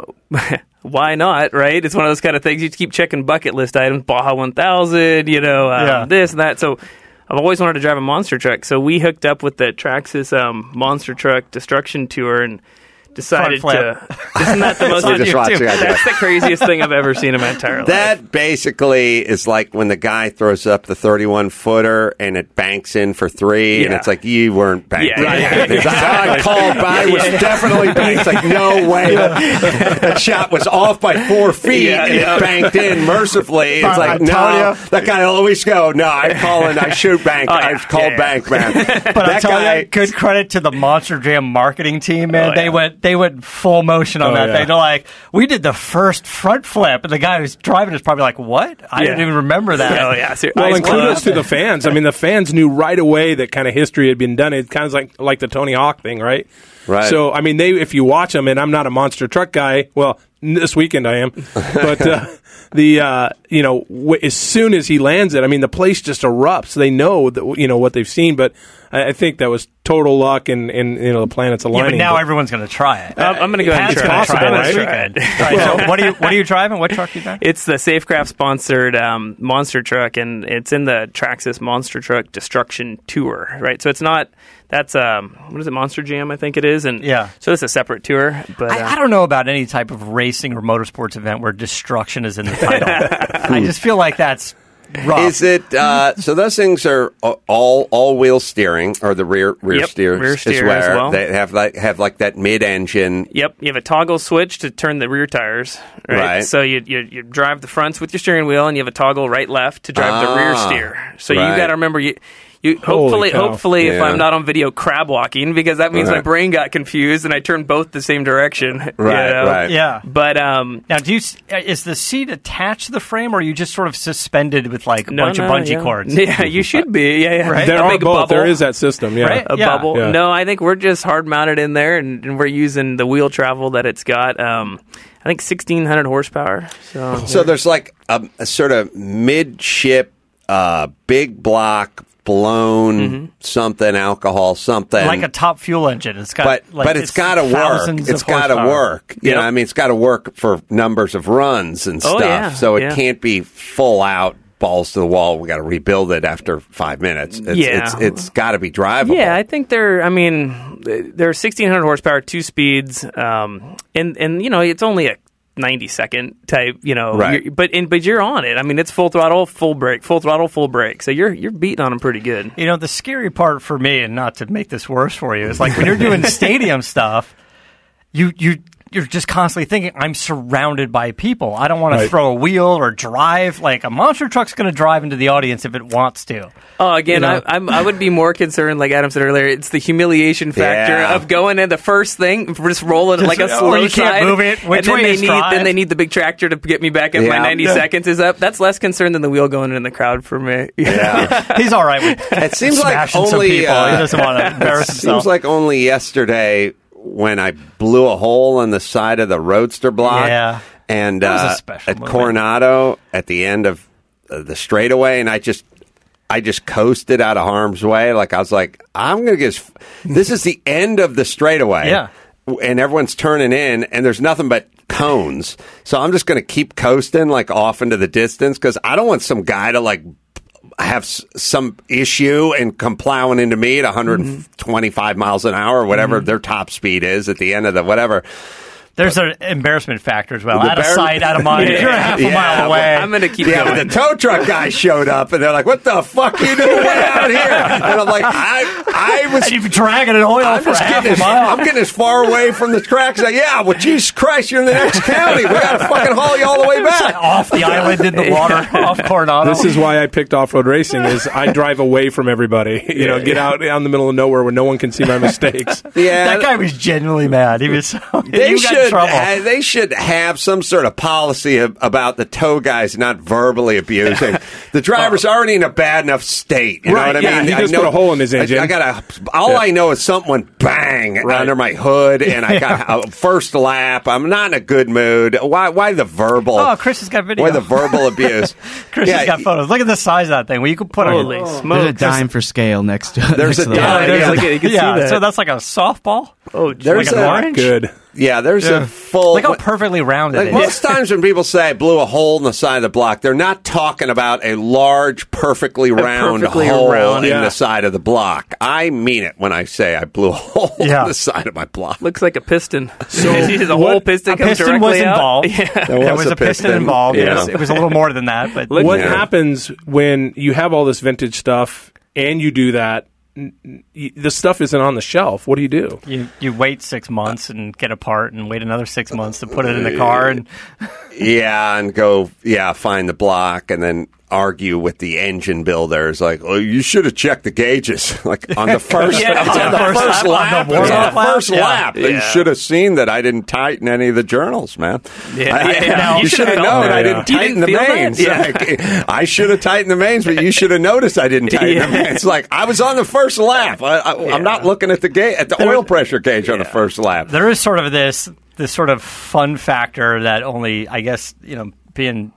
why not, right? It's one of those kind of things. You keep checking bucket list items, Baja 1000, this and that. So I've always wanted to drive a monster truck. So we hooked up with the Traxxas Monster Truck Destruction Tour and decided to... Isn't that the most... That's the craziest thing I've ever seen in my entire life. That basically is like when the guy throws up the 31-footer and it banks in for three, and it's like, you weren't banking. Yeah. It's like, I called by, was definitely banked. It's like, no way. That shot was off by 4 feet, and it banked in mercifully. It's like, no. That guy will always go, no, I call and I shoot bank. I call bank, man. But I tell you, good credit to the Monster Jam marketing team, man. They went full motion on that thing. They're like, we did the first front flip, and the guy who's driving is probably like, what? I didn't even remember that. Oh, yeah. Well, and kudos to the fans. I mean, the fans knew right away that kind of history had been done. It's kind of like the Tony Hawk thing, right? Right. So, I mean, if you watch them, and I'm not a monster truck guy, well, this weekend I am, but as soon as he lands it, I mean, the place just erupts. They know that, what they've seen, but I think that was total luck and the planets aligning. Yeah, but now everyone's going to try it. I'm going to go ahead and try it. So what are you driving? What truck are you driving? It's the Safecraft sponsored monster truck, and it's in the Traxxas Monster Truck Destruction Tour, right? So it's not. That's what is it, Monster Jam? I think it is, and so it's a separate tour. But I don't know about any type of racing or motorsports event where destruction is in the title. I just feel like that's rough. Is it so? Those things are all wheel steering, or the rear steer. Rear steer is where as well. they have like that mid engine. Yep, you have a toggle switch to turn the rear tires. Right. So you drive the fronts with your steering wheel, and you have a toggle right left to drive the rear steer. So you got to remember you hopefully if I'm not on video crab walking, because that means my brain got confused and I turned both the same direction. Right. Yeah. But now, is the seat attached to the frame, or are you just sort of suspended with like a bunch of bungee cords? Yeah, you should be. Yeah. Right? There a are big both. bubble. There is that system. Yeah. Right? A bubble. Yeah. No, I think we're just hard mounted in there, and we're using the wheel travel that it's got. I think 1,600 horsepower. So there's like a sort of midship, big block. Blown something, alcohol, something Like a top fuel engine. It's got, but it's got to work. It's got to work. You know, I mean, it's got to work for numbers of runs and stuff. Yeah. So it can't be full out, balls to the wall. We got to rebuild it after 5 minutes. It's got to be drivable. Yeah, I think they're 1,600 horsepower, 2 speeds, and it's only a 90-second type, right. but you're on it. I mean, it's full throttle, full brake, full throttle, full brake. So you're beating on them pretty good. The scary part for me, and not to make this worse for you, is like when you're doing stadium stuff, you're just constantly thinking, I'm surrounded by people. I don't want to throw a wheel or drive. Like, a monster truck's going to drive into the audience if it wants to. Oh, again, I would be more concerned, like Adam said earlier, it's the humiliation factor of going in the first thing, just rolling like a slow you can't side, move it. And then they need the big tractor to get me back if my 90 seconds is up. That's less concern than the wheel going in the crowd for me. Yeah. He's all right with it. Seems like only only he doesn't want to embarrass himself. Seems like only yesterday when I blew a hole in the side of the Roadster block. Yeah. And that was a special at moment. Coronado at the end of the straightaway, and I just coasted out of harm's way. Like, I was like, I'm going to this is the end of the straightaway. Yeah. And everyone's turning in, and there's nothing but cones. So I'm just going to keep coasting, like, off into the distance, because I don't want some guy to, like, have some issue and come plowing into me at 125 miles an hour or whatever their top speed is at the end of the whatever. There's an embarrassment factor as well. Out of sight, out of mind. If you're a half a mile away. I'm going to keep But going. the tow truck guy showed up, and they're like, "What the fuck are you doing way out here?" And I'm like, "I was." And you've been dragging an oil for half a mile. I'm getting as far away from the tracks. Like, yeah, well, Jesus Christ, you're in the next county. We got to fucking haul you all the way back. Off the island in the water, off Coronado. This is why I picked off-road racing. Is I drive away from everybody. Get out in the middle of nowhere where no one can see my mistakes. Yeah, that guy was genuinely mad. He was. They got in trouble. They should have some sort of policy about the tow guys not verbally abusing. The driver's already in a bad enough state. You know what I mean? He just put a hole in his engine. I know is something went bang under my hood, and I got a first lap. I'm not in a good mood. Why the verbal? Oh, Chris has got video. Why the verbal abuse? Chris has got photos. Look at the size of that thing. Well, you could put Holy smoke. There's a dime for scale next to it. There's a dime. You can see that. So that's like a softball. Oh, There's like an orange. Good. Yeah, there's a full. Look how perfectly round it is. Most times when people say I blew a hole in the side of the block, they're not talking about a large, perfecally round hole in the side of the block. I mean it when I say I blew a hole in the side of my block. Looks like a piston. So the whole piston comes piston directly was involved. out. Yeah. There was a piston involved. Yeah. It was a little more than that. But What happens when you have all this vintage stuff and you do that? The stuff isn't on the shelf. What do you do? You wait 6 months and get a part, and wait another 6 months to put it in the car, and and go find the block, and then argue with the engine builders, like, "Oh, you should have checked the gauges." Like on the first, it's on the first lap. It's on the first lap. You should have seen that I didn't tighten any of the journals, man. You should have known I didn't tighten the mains. I should have tightened the mains, but you should have noticed I didn't tighten the mains. It's like I was on the first lap. I'm not looking at the oil pressure gauge on the first lap. There is sort of this sort of fun factor that only, I guess, being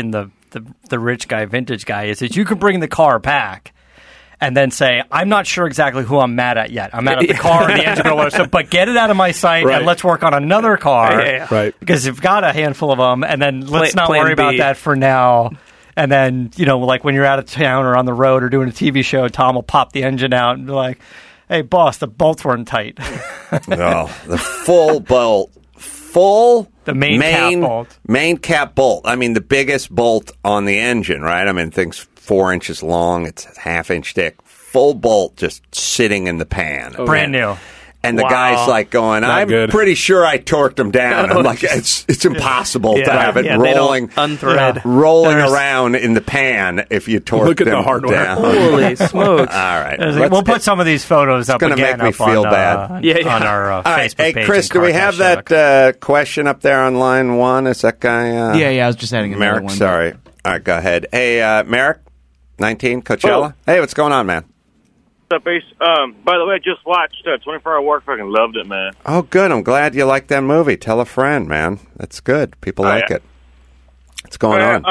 the rich guy, vintage guy, is that you can bring the car back and then say, I'm not sure exactly who I'm mad at yet. I'm mad at the car and the engine or whatever, but get it out of my sight and let's work on another car. Right. Because you've got a handful of them, and then let's not worry about that for now. And then, like when you're out of town or on the road or doing a TV show, Tom will pop the engine out and be like, hey, boss, the bolts weren't tight. No, the full full The main cap bolt. Main cap bolt. I mean, the biggest bolt on the engine, right? I mean, thing's 4 inches long. It's a half-inch thick. Full bolt just sitting in the pan. Brand new. And the guy's like going, I'm pretty sure I torqued him down. I'm like, it's impossible to have it rolling around in the pan if you torque them down. Look at the hardware. Holy smokes. All right. We'll put some of these photos up again. It's going to make me feel bad. On our Facebook page. Hey, Chris, do we have that question up there on line 1? Is that guy? Yeah, I was just adding another Merrick, one. sorry. All right, go ahead. Hey, Merrick, 19, Coachella. Hey, what's going on, man? What's up, Ace? By the way, I just watched 24 Hour Work. Fucking loved it, man. Oh, good. I'm glad you like that movie. Tell a friend, man. That's good. People like it. What's going on?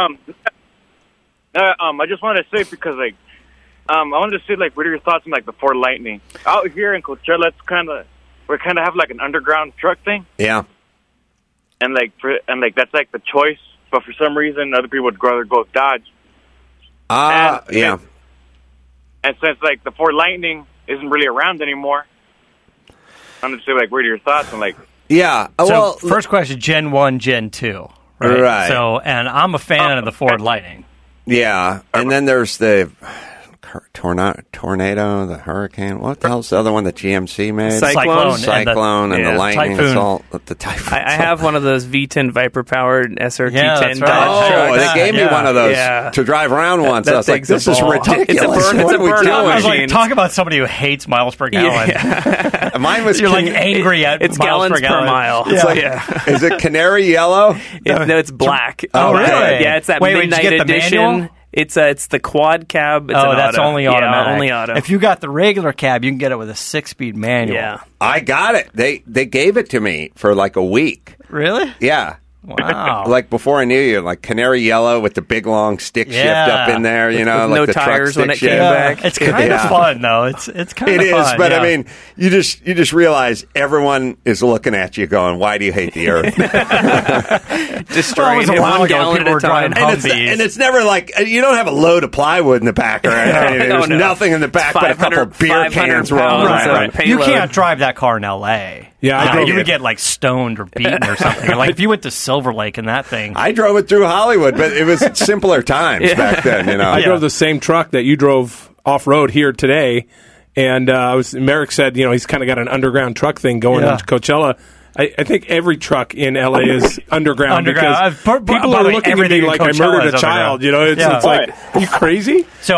I just wanted to say because I wanted to see what are your thoughts on the Ford Lightning out here in Coachella? We kind of have an underground truck thing. Yeah. And that's the choice, but for some reason other people would rather go with Dodge. Yeah. And since the Ford Lightning isn't really around anymore, I'm going to say what are your thoughts on Yeah. So first question: Gen 1, Gen 2, right? So, and I'm a fan of the Ford Lightning. Yeah, and then there's the tornado, the hurricane. What the hell's the other one that GMC made? Cyclone, and the Lightning. Typhoon. It's all the Typhoon. I have one of those V10 Viper powered SRT10 that's right. Dodge trucks. They gave me one of those to drive around once. I was like, this is ridiculous. It's a burn I was like, talk about somebody who hates miles per gallon. Yeah. Mine was You're angry at it's miles gallons per gallon. mile. Is it canary yellow? No, it's black. Oh, really? Yeah, it's that Wait, midnight did you get the edition. Manual? It's the quad cab. It's that's only automatic. Yeah, only auto. If you got the regular cab, you can get it with a 6-speed manual. Yeah, I got it. They gave it to me for a week. Really? Yeah. Wow. Before I knew you, canary yellow with the big long stick shift up in there, with no the tires when it shift. came back. It's kind of fun though. It's kind of fun. It is, but I mean, you just realize everyone is looking at you, going, "Why do you hate the earth?" Well, Destroying it was a while ago. gallon People were driving Humvees, and it's never you don't have a load of plywood in the back, right? There's nothing in the back but a couple of beer cans rolling. Right. You can't drive that car in L.A. Yeah, you would get stoned or beaten or something. If you went to Silver Lake in that thing. I drove it through Hollywood, but it was simpler times back then. I drove the same truck that you drove off road here today, and Merrick said, he's kind of got an underground truck thing going on Coachella. I think every truck in LA is underground because people are looking at me like I murdered a child. It's like, are you crazy? So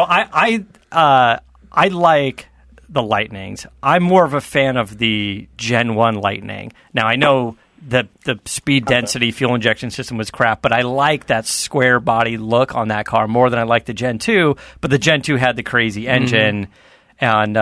I like the Lightnings. I'm more of a fan of the Gen 1 Lightning. Now, I know the speed density fuel injection system was crap, but I like that square body look on that car more than I like the Gen 2. But the Gen 2 had the crazy engine, and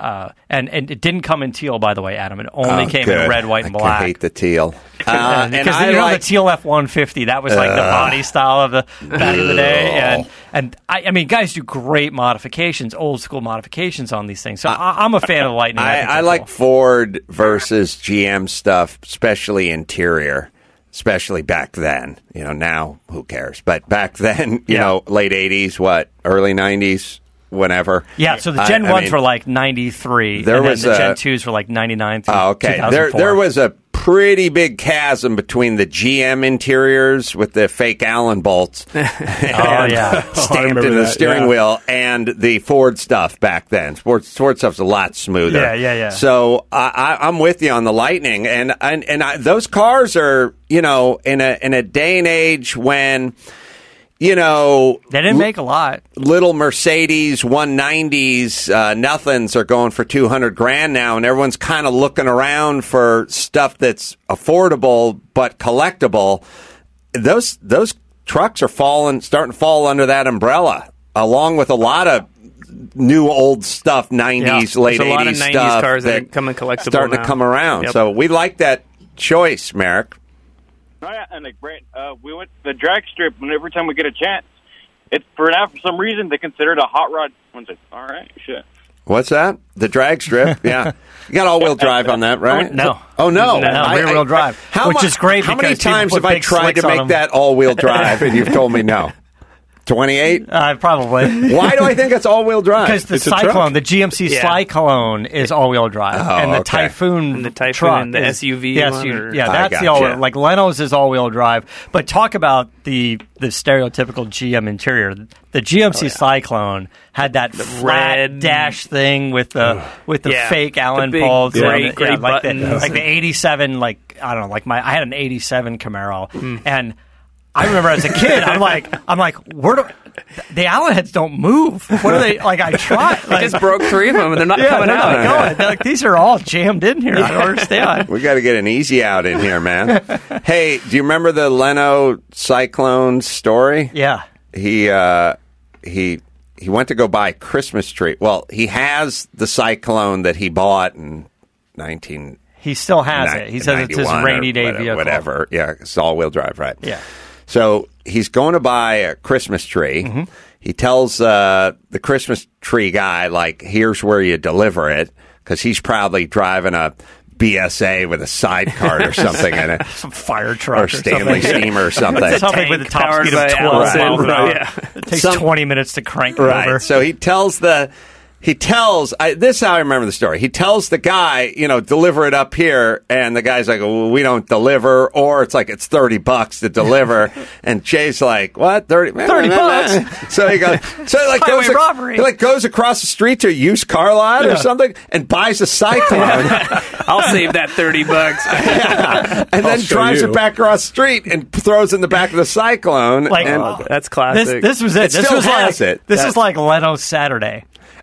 it didn't come in teal, by the way, Adam. It only came in red, white, and black. I hate the teal. Because the teal F-150, that was the body style of the back in the day. And I mean, guys do great modifications, old school modifications on these things. So I'm a fan of the Lightning. I like Ford versus GM stuff, especially interior. Especially back then. Now who cares? But back then, late 80s, early 90s. Whenever. Yeah, so the Gen 1s were 93, and then the Gen 2s were 99 through 2004. There was a pretty big chasm between the GM interiors with the fake Allen bolts stamped into the steering wheel and the Ford stuff back then. Ford stuff's a lot smoother. Yeah. So I'm with you on the Lightning, and those cars are, in a day and age when... they didn't make a lot. Little Mercedes 190s, nothings are going for $200,000 now, and everyone's kind of looking around for stuff that's affordable but collectible. Those trucks are starting to fall under that umbrella, along with a lot of new old stuff, 90s, late 80s a lot of 90s stuff cars that are coming collectible starting now. to come around. Yep. So we like that choice, Merrick. Oh, yeah, and Brent, we went to the drag strip, and every time we get a chance, it's for some reason they consider it a hot rod. One's like, all right, shit. What's that? The drag strip? Yeah. You got all-wheel drive on that, right? No. Oh, no. Rear-wheel drive, which is great. How many because times have I tried to make that all-wheel drive, and you've told me no? 28? Probably. Why do I think it's all-wheel drive? Because the It's a truck. Cyclone, the GMC Yeah. Cyclone is all-wheel drive. Oh, and the okay. Typhoon And the Typhoon, truck the is, SUV Yes, one, or- yeah, I that's the gotcha. all-wheel. Like Leno's is all-wheel drive. But talk about the stereotypical GM interior. The GMC Cyclone had that flat red dash thing with the Yeah. fake Allen big bolts, gray- and gray like buttons. the 87. Like I don't know, I had an 87 Camaro, Hmm. and I remember as a kid, I'm like, where do the Allen heads don't move? What are they like? I tried. I just broke 3 of them, and they're not coming they're out. not going. They're like, these are all jammed in here. I don't understand. We got to get an easy out in here, man. Hey, do you remember the Leno Cyclone story? Yeah. He went to go buy a Christmas tree. Well, he has the Cyclone that he bought in 1991 He still has it. He says it's his rainy day vehicle. Whatever. Yeah, it's all-wheel drive, right? Yeah. So he's going to buy a Christmas tree. Mm-hmm. He tells the Christmas tree guy, like, here's where you deliver it, because he's probably driving a BSA with a sidecar or something in it. Some fire truck Or Stanley something. steamer or something. Something with a top Powered speed of by 12 Allison. miles an hour. Yeah. It takes 20 minutes to crank it Right. over. So this is how I remember the story. He tells the guy, deliver it up here. And the guy's like, well, we don't deliver. Or it's like, it's $30 to deliver. And Jay's like, what? $30? So he goes, Highway robbery. He goes across the street to a used car lot or something and buys a Cyclone. I'll save that $30. And then show drives you. it back across the street and throws it in the back of the Cyclone. Like, and, That's classic. This was it. It still has it. This is like Leno's Saturday.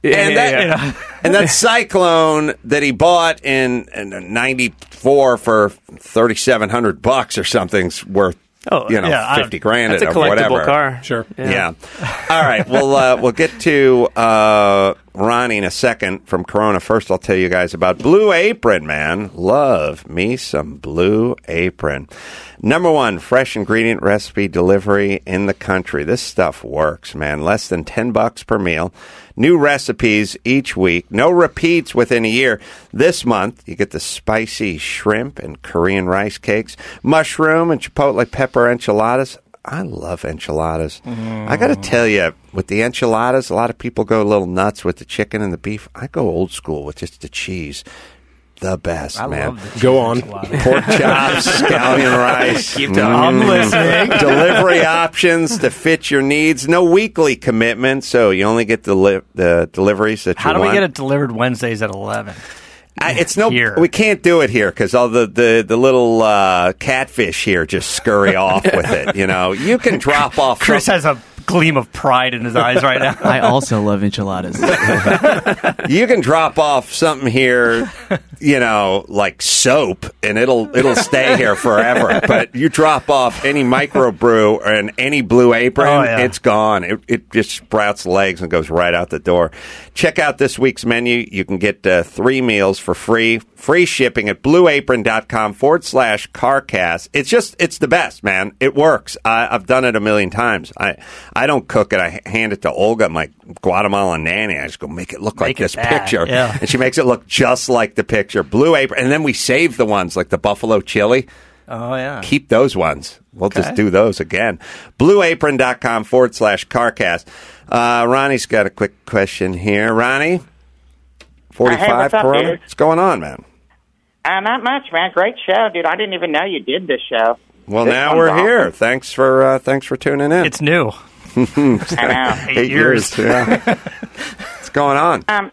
And that Cyclone that he bought in '94 for $3,700 or something's worth, yeah, $50 grand That's a or collectible whatever. car. Sure. Yeah. All right. We'll get to Ronnie in a second from Corona. First, I'll tell you guys about Blue Apron, man. Love me some Blue Apron. Number one, fresh ingredient recipe delivery in the country. This stuff works, man. Less than $10 per meal. New recipes each week. No repeats within a year. This month, you get the spicy shrimp and Korean rice cakes, mushroom and chipotle pepper enchiladas. I love enchiladas. I got to tell you, with the enchiladas, a lot of people go a little nuts with the chicken and the beef. I go old school with just the cheese. The best, man. Go on. Pork chops, scallion rice. Keep talking. I'm listening. Delivery options to fit your needs. No weekly commitment, so you only get the deliveries that you How do want. we get it delivered Wednesdays at 11? It's Here. we can't do it here because all the little catfish here just scurry off with it. You can drop off. Chris has a gleam of pride in his eyes right now. I also love enchiladas. You can drop off something here, like soap, and it'll stay here forever. But you drop off any microbrew and any Blue Apron, it's gone. It just sprouts legs and goes right out the door. Check out this week's menu. You can get 3 meals for free shipping at blueapron.com/CarCast. It's the best, man. It works. I've done it a million times. I don't cook it. I hand it to Olga, my Guatemalan nanny. I just go, make it look like this picture. Yeah. And she makes it look just like the picture. Blue Apron. And then we save the ones like the buffalo chili. Oh, yeah. Keep those ones. We'll just do those again. blueapron.com/CarCast. Ronnie's got a quick question here. Ronnie, 45 what's up, Corona? dude? What's going on, man? Not much, man. Great show, dude. I didn't even know you did this show. Well, This now one's we're awesome. here. Thanks for tuning in. It's new. I know. 8 years. Yeah. What's going on? I'm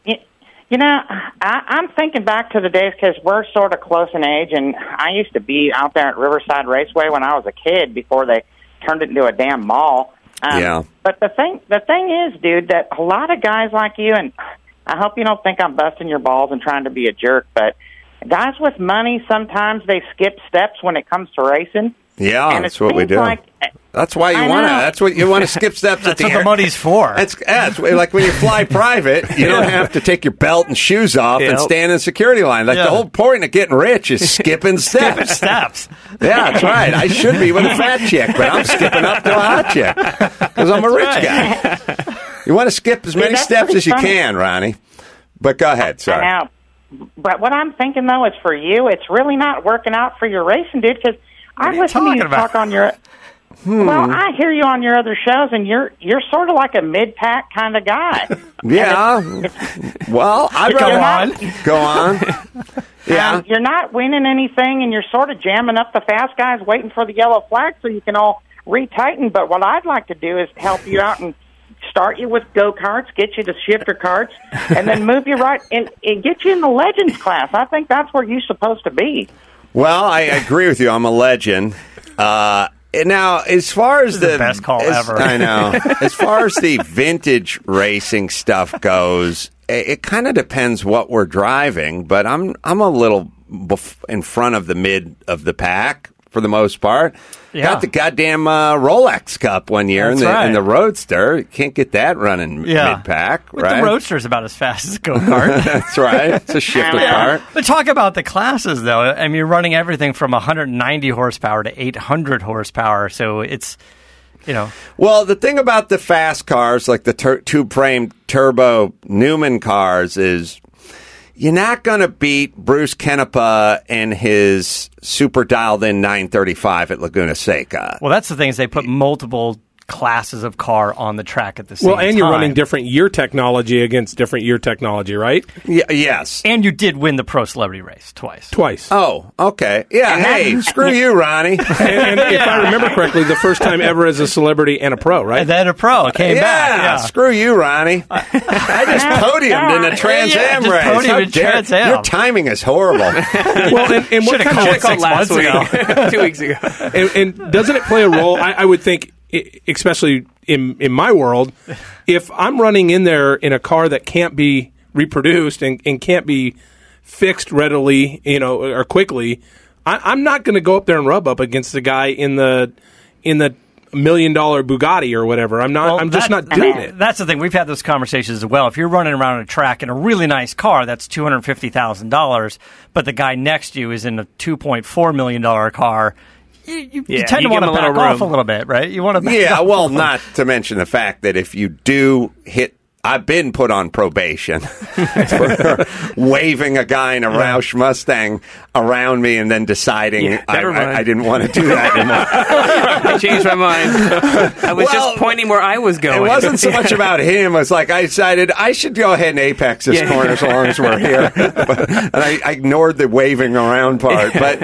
thinking back to the days because we're sort of close in age, and I used to be out there at Riverside Raceway when I was a kid before they turned it into a damn mall. Yeah. But the thing is, dude, that a lot of guys like you, and I hope you don't think I'm busting your balls and trying to be a jerk, but guys with money, sometimes they skip steps when it comes to racing. Yeah, And that's it what we seems do. like- That's why you I want to. know. That's what you want to skip steps at That's the what air. the money's for. It's like when you fly private, you don't have to take your belt and shoes off and Yep. stand in the security line. Like Yeah. the whole point of getting rich is skipping steps. Steps. Yeah, that's right. I should be with a fat chick, but I'm skipping up to a hot chick because I'm a rich guy. You want to skip as many that's steps pretty as you funny. can, Ronnie. But go ahead. Sorry. I know. But what I'm thinking, though, is for you, it's really not working out for your racing, dude, because I are you listen to you talking about? talk on your... Well, I hear you on your other shows, and you're sort of like a mid-pack kind of guy. Yeah. Well, I'd go on. Yeah. You're not winning anything, and you're sort of jamming up the fast guys, waiting for the yellow flag so you can all retighten. But what I'd like to do is help you out and start you with go-karts, get you to shifter carts, and then move you right and get you in the Legends class. I think that's where you're supposed to be. Well, I agree with you. I'm a legend. Now, as far as the best call ever, I know. As far as the vintage racing stuff goes, it kind of depends what we're driving. But I'm a little in front of the mid of the pack for the most part. Yeah. Got the goddamn Rolex Cup one year in the Roadster. You can't get that running mid-pack, right? The Roadster's about as fast as a go-kart. That's right. It's a shifter cart. But talk about the classes, though. I mean, you're running everything from 190 horsepower to 800 horsepower, so it's, Well, the thing about the fast cars, like the tube-frame turbo Newman cars, is you're not going to beat Bruce Canepa and his super dialed-in 935 at Laguna Seca. Well, that's the thing is they put multiple classes of car on the track at the same time. Well, and you're running different year technology against different year technology, right? Yes. And you did win the Pro Celebrity Race twice. Oh, okay. Yeah, hey, screw you, Ronnie. and if I remember correctly, the first time ever as a celebrity and a pro, right? And then a pro came back. Yeah, screw you, Ronnie. I just podiumed in a Trans Am race. Podiumed in Trans Am. Your timing is horrible. Well, and what kind of called last week, 2 weeks ago. And doesn't it play a role? I would think, especially in my world, if I'm running in there in a car that can't be reproduced and can't be fixed readily, or quickly, I'm not going to go up there and rub up against the guy in the $1 million Bugatti or whatever. I'm not. I'm just not doing it. That's the thing. We've had those conversations as well. If you're running around a track in a really nice car, that's $250,000, but the guy next to you is in a $2.4 million car. You tend to want to back off a little bit, right? You want to back off. Well, not to mention the fact that if you do hit, I've been put on probation for waving a guy in a Roush Mustang around me and then deciding I didn't want to do that anymore. I changed my mind. I was just pointing where I was going. It wasn't so much about him. It was like I decided I should go ahead and apex this corner as long as we're here. And I ignored the waving around part. But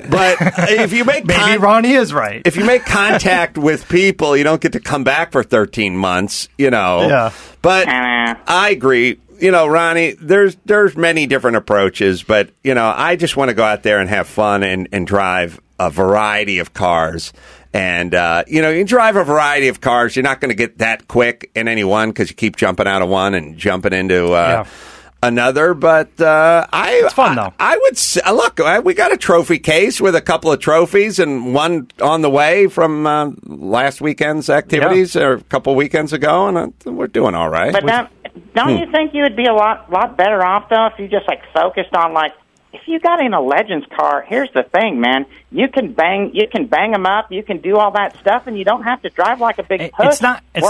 if you make maybe Ronnie is right. If you make contact with people, you don't get to come back for 13 months. Yeah. But I agree. Ronnie, there's many different approaches, but, I just want to go out there and have fun and drive a variety of cars. And, you drive a variety of cars. You're not going to get that quick in any one because you keep jumping out of one and jumping into another. But it's fun, though. I would say, look, we got a trophy case with a couple of trophies and one on the way from last weekend's activities or a couple weekends ago, and we're doing all right. But don't you think you would be a lot better off, though, if you just, focused on, if you got in a Legends car, here's the thing, man. You can bang them up, you can do all that stuff, and you don't have to drive like a big puss.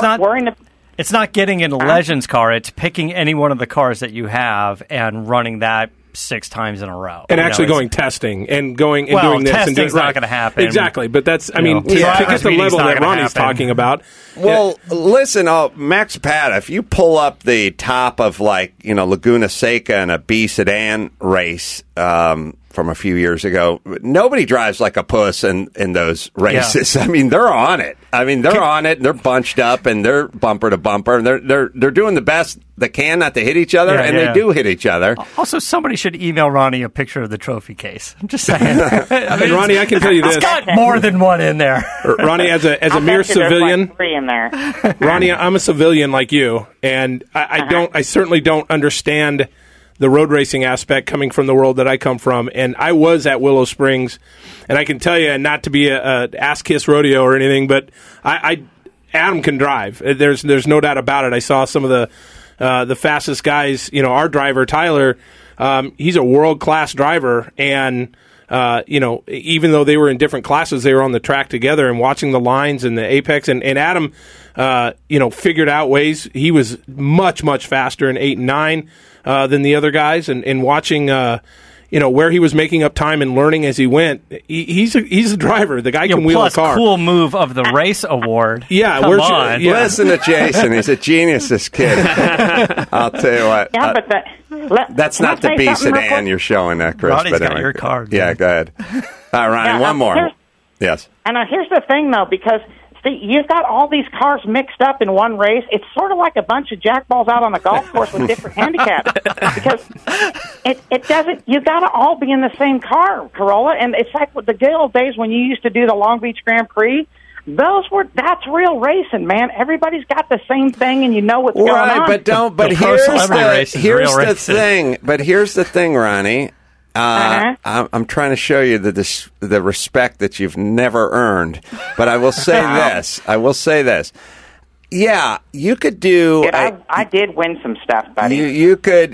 It's not getting in a Legends car. It's picking any one of the cars that you have and running that 6 times in a row. And actually going testing and doing this. And testing's not going to happen. Exactly. But that's, to get the level that Ronnie's talking about. Well, listen, Max Pata, if you pull up the top of Laguna Seca in a B sedan race, from a few years ago, nobody drives like a puss in those races. Yeah. I mean, they're on it. They're on it, and they're bunched up, and they're bumper to bumper, and they're doing the best they can not to hit each other, they do hit each other. Also, somebody should email Ronnie a picture of the trophy case. I'm just saying. And Ronnie, I can tell you this: it's got more than one in there. Ronnie, as a mere civilian, 3 in there. Ronnie, I'm a civilian like you, and I certainly don't understand the road racing aspect coming from the world that I come from. And I was at Willow Springs, and I can tell you, not to be a ass-kiss rodeo or anything, but Adam can drive. There's no doubt about it. I saw some of the fastest guys, our driver, Tyler, he's a world-class driver, and even though they were in different classes, they were on the track together and watching the lines and the apex. And Adam, figured out ways. He was much, much faster in 8 and 9 than the other guys. And watching, where he was making up time and learning as he went. He's a driver. The guy can wheel a car. Cool move of the race award. Yeah, Come on. Listen to Jason. He's a genius, this kid. I'll tell you what. Yeah, but that's not the B sedan you're showing, Chris. Ronnie's but got anyway. your card. Yeah, go ahead. All right, Ronnie, one more. Yes. And here's the thing, though, because you've got all these cars mixed up in one race. It's sort of like a bunch of jackballs out on a golf course with different handicaps. Because it doesn't. You got to all be in the same car, Corolla. And it's like the good old days when you used to do the Long Beach Grand Prix. That's real racing, man. Everybody's got the same thing, and you know what's going on. But here's the thing. But here's the thing, Ronnie. I'm trying to show you the respect that you've never earned. But I will say this. Yeah, you could do. I did win some stuff, buddy. You could.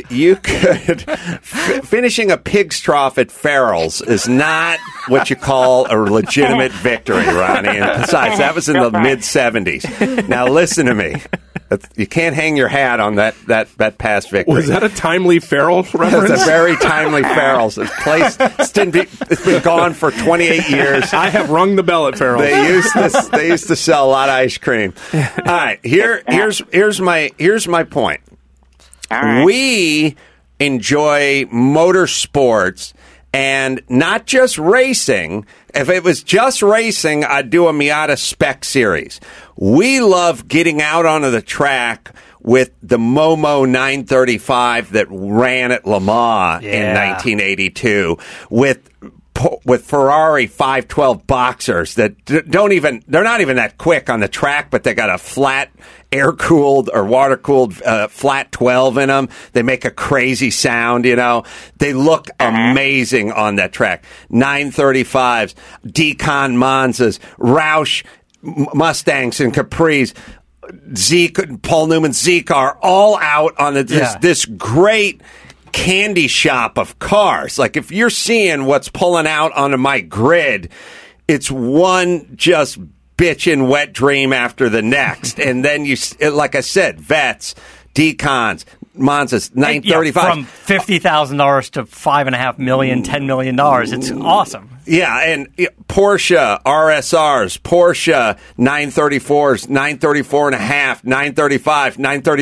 Finishing a pig's trough at Farrell's is not what you call a legitimate victory, Ronnie. And besides, that was in the mid-'70s. Now listen to me. You can't hang your hat on that past victory. Was that a timely Farrell reference? That's a very timely Farrell's. It's been gone for 28 years. I have rung the bell at Farrell's. They used to sell a lot of ice cream. All right, here's my point. All right. We enjoy motorsports. And not just racing. If it was just racing, I'd do a Miata Spec Series. We love getting out onto the track with the Momo 935 that ran at Le Mans in 1982, with Ferrari 512 Boxers that they're not even that quick on the track, but they got a flat air-cooled or water-cooled flat 12 in them. They make a crazy sound, They look amazing on that track. 935s, Decon Monzas, Roush Mustangs and Capris, Paul Newman Zeke are all out on this great candy shop of cars. Like, if you're seeing what's pulling out onto my grid, it's one just bitchin' wet dream after the next. And then like I said, Vets, Decons, Monzas, 935. From $50,000 to $5.5 million, $10 million. It's awesome. Yeah, and Porsche RSRs, Porsche 934s, 934 and a half, 935,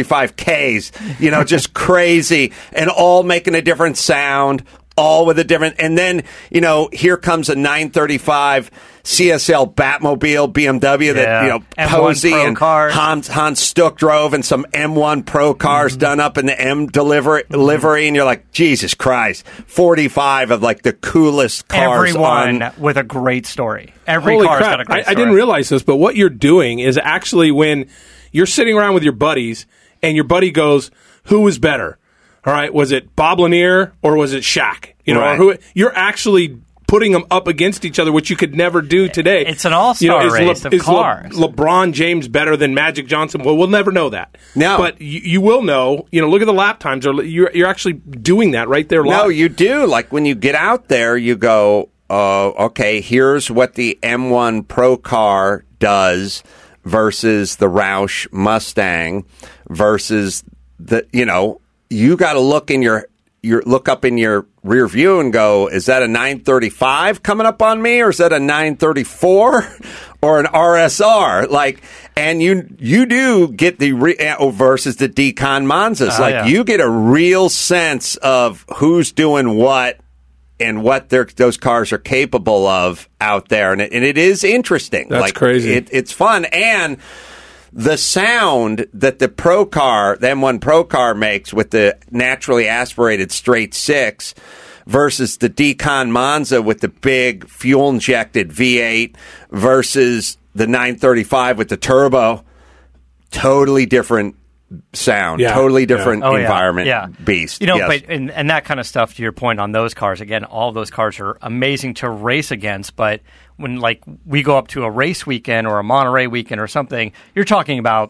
935Ks, just crazy, and all making a different sound, all with a different, and then, here comes a 935 CSL Batmobile BMW that, Posey and Hans Stuck drove, and some M1 Pro cars done up in the M livery, and you're like, Jesus Christ, 45 of like the coolest cars. Everyone with a great story. Every Holy car's crap. got a great story. I didn't realize this, but what you're doing is actually when you're sitting around with your buddies and your buddy goes, who was better? All right, was it Bob Lanier or was it Shaq? Or you're actually putting them up against each other, which you could never do today. It's an all-star race of cars. LeBron James better than Magic Johnson? Well, we'll never know that. No. But you will know. Look at the lap times. You're actually doing that right there live. No, you do. Like, when you get out there, you go, okay, here's what the M1 Pro car does versus the Roush Mustang versus the, you got to look in your look up in your rear view and go, is that a 935 coming up on me, or is that a 934 or an RSR? Like, and you do get the versus the Decon Monzas. You get a real sense of who's doing what and what those cars are capable of out there, and it is interesting. That's crazy. It's fun, and the sound that the Pro car, the M1 Pro car makes with the naturally aspirated straight six versus the Decon Monza with the big fuel-injected V8 versus the 935 with the turbo, totally different sound, totally different environment, beast. But and that kind of stuff, to your point on those cars, again, all of those cars are amazing to race against, but when we go up to a race weekend or a Monterey weekend or something, you're talking about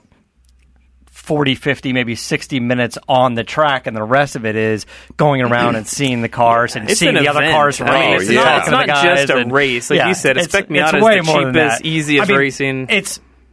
40, 50, maybe 60 minutes on the track, and the rest of it is going around and seeing the cars and seeing the other cars race. It's not just a race. Like you said, expect Miata is the cheapest, easiest racing. It's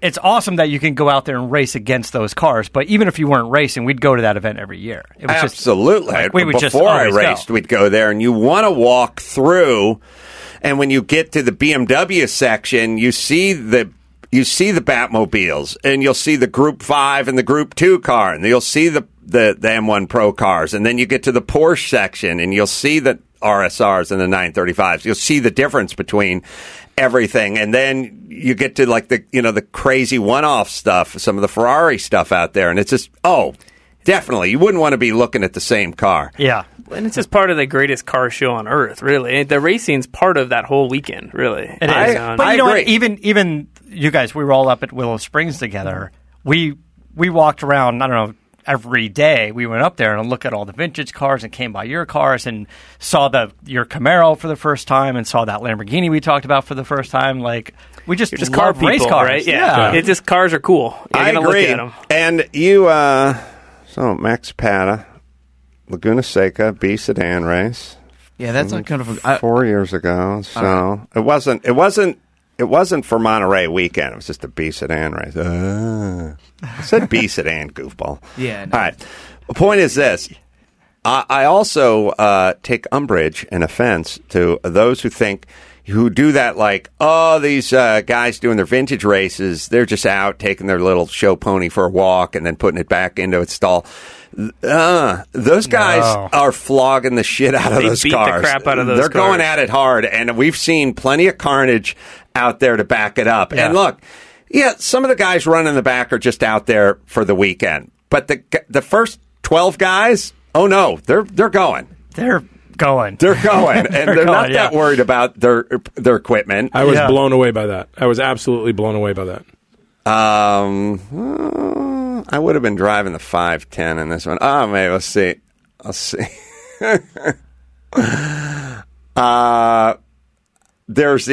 it's awesome that you can go out there and race against those cars. But even if you weren't racing, we'd go to that event every year. It was absolutely. Just, like, we would Before I raced, we'd go there, and you want to walk through. And when you get to the BMW section, you see the Batmobiles, and you'll see the Group 5 and the Group 2 car, and you'll see the M1 Pro cars, and then you get to the Porsche section, and you'll see the RSRs and the 935s. You'll see the difference between everything, and then you get to like the crazy one-off stuff, some of the Ferrari stuff out there, and it's just definitely you wouldn't want to be looking at the same car. Yeah. And it's just part of the greatest car show on earth, really. The racing's part of that whole weekend, really. It is. But you know what? Even you guys, we were all up at Willow Springs together. We walked around, I don't know, every day. We went up there and looked at all the vintage cars and came by your cars and saw your Camaro for the first time and saw that Lamborghini we talked about for the first time. Like, we just love car people, race cars. right? Yeah. It's just cars are cool. You're I gonna agree. look at them. And you, so Max Pata, Laguna Seca B sedan race. Yeah, that's not kind of 4 years ago. So it wasn't for Monterey weekend. It was just a B sedan race. I said B sedan, goofball. Yeah. No. All right. The point is this. I also take umbrage and offense to those who do that, like, these guys doing their vintage races, they're just out taking their little show pony for a walk and then putting it back into its stall. Those guys are flogging the shit out of those beat cars. The crap out of those They're cars. going at it hard, and we've seen plenty of carnage out there to back it up. Yeah. And look, some of the guys running the back are just out there for the weekend, but the first 12 guys, oh no, they're going. They're going. They're going, and they're not that worried about their equipment. I was blown away by that. I was absolutely blown away by that. I would have been driving the 510 in this one. Oh, maybe we'll see. I'll see. There's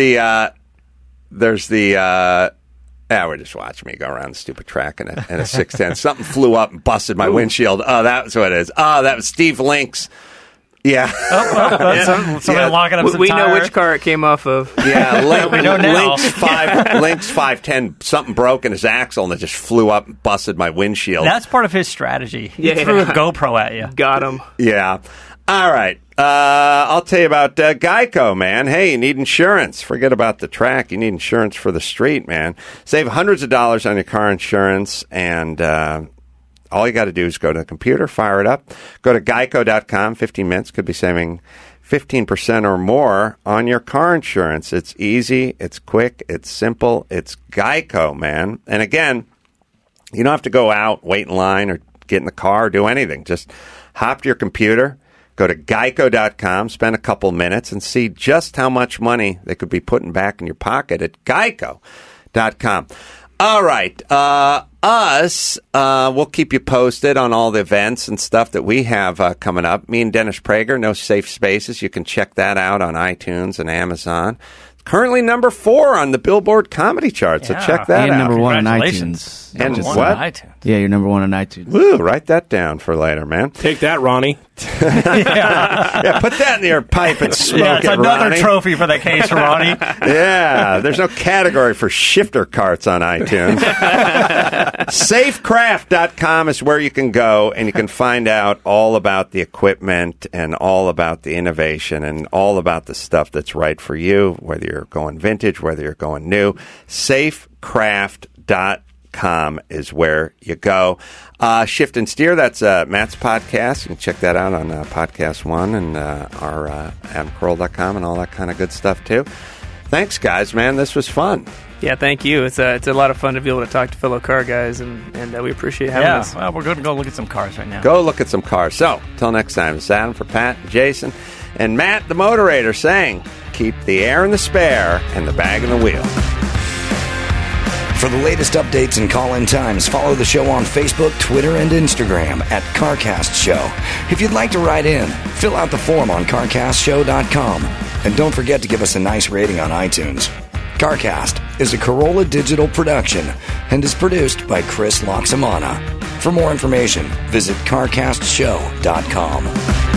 the. Just watch me go around the stupid track in a 610. Something flew up and busted my windshield. Oh, that's what it is. Oh, that was Steve Link's. Yeah. Somebody locking up some We tires. know which car it came off of. Yeah, we know now. Link's 510, something broke in his axle and it just flew up and busted my windshield. That's part of his strategy. He threw a GoPro at you. Got him. Yeah. All right. I'll tell you about Geico, man. Hey, you need insurance. Forget about the track. You need insurance for the street, man. Save hundreds of dollars on your car insurance, and all you got to do is go to the computer, fire it up, go to geico.com. 15 minutes could be saving 15% or more on your car insurance. It's easy, it's quick, it's simple, it's Geico, man. And again, you don't have to go out, wait in line, or get in the car, or do anything. Just hop to your computer, go to geico.com, spend a couple minutes, and see just how much money they could be putting back in your pocket at geico.com. All right. We'll keep you posted on all the events and stuff that we have coming up. Me and Dennis Prager, No Safe Spaces. You can check that out on iTunes and Amazon. Currently number 4 on the Billboard comedy chart, so check that and out. number 1 on Congratulations. iTunes. And Number one what? on iTunes. Yeah, you're number 1 on iTunes. Woo, write that down for later, man. Take that, Ronnie. Yeah, put that in your pipe and smoke It's it, another Ronnie. trophy for the case, Ronnie. Yeah, there's no category for shifter carts on iTunes. Safecraft.com is where you can go, and you can find out all about the equipment and all about the innovation and all about the stuff that's right for you, whether you're going vintage, whether you're going new. Safecraft.com is where you go. Shift and Steer, that's Matt's podcast. You can check that out on Podcast One and our AdamCarolla.com and all that kind of good stuff, too. Thanks, guys, man. This was fun. Yeah, thank you. It's a lot of fun to be able to talk to fellow car guys, and we appreciate having us. Well, we're going to go look at some cars right now. Go look at some cars. So, till next time, it's Adam for Pat, Jason, and Matt, the Motorator, saying, keep the air in the spare and the bag in the wheel. For the latest updates and call-in times, follow the show on Facebook, Twitter, and Instagram at CarCast Show. If you'd like to write in, fill out the form on CarCastShow.com. And don't forget to give us a nice rating on iTunes. CarCast is a Corolla Digital production and is produced by Chris Loxamana. For more information, visit CarCastShow.com.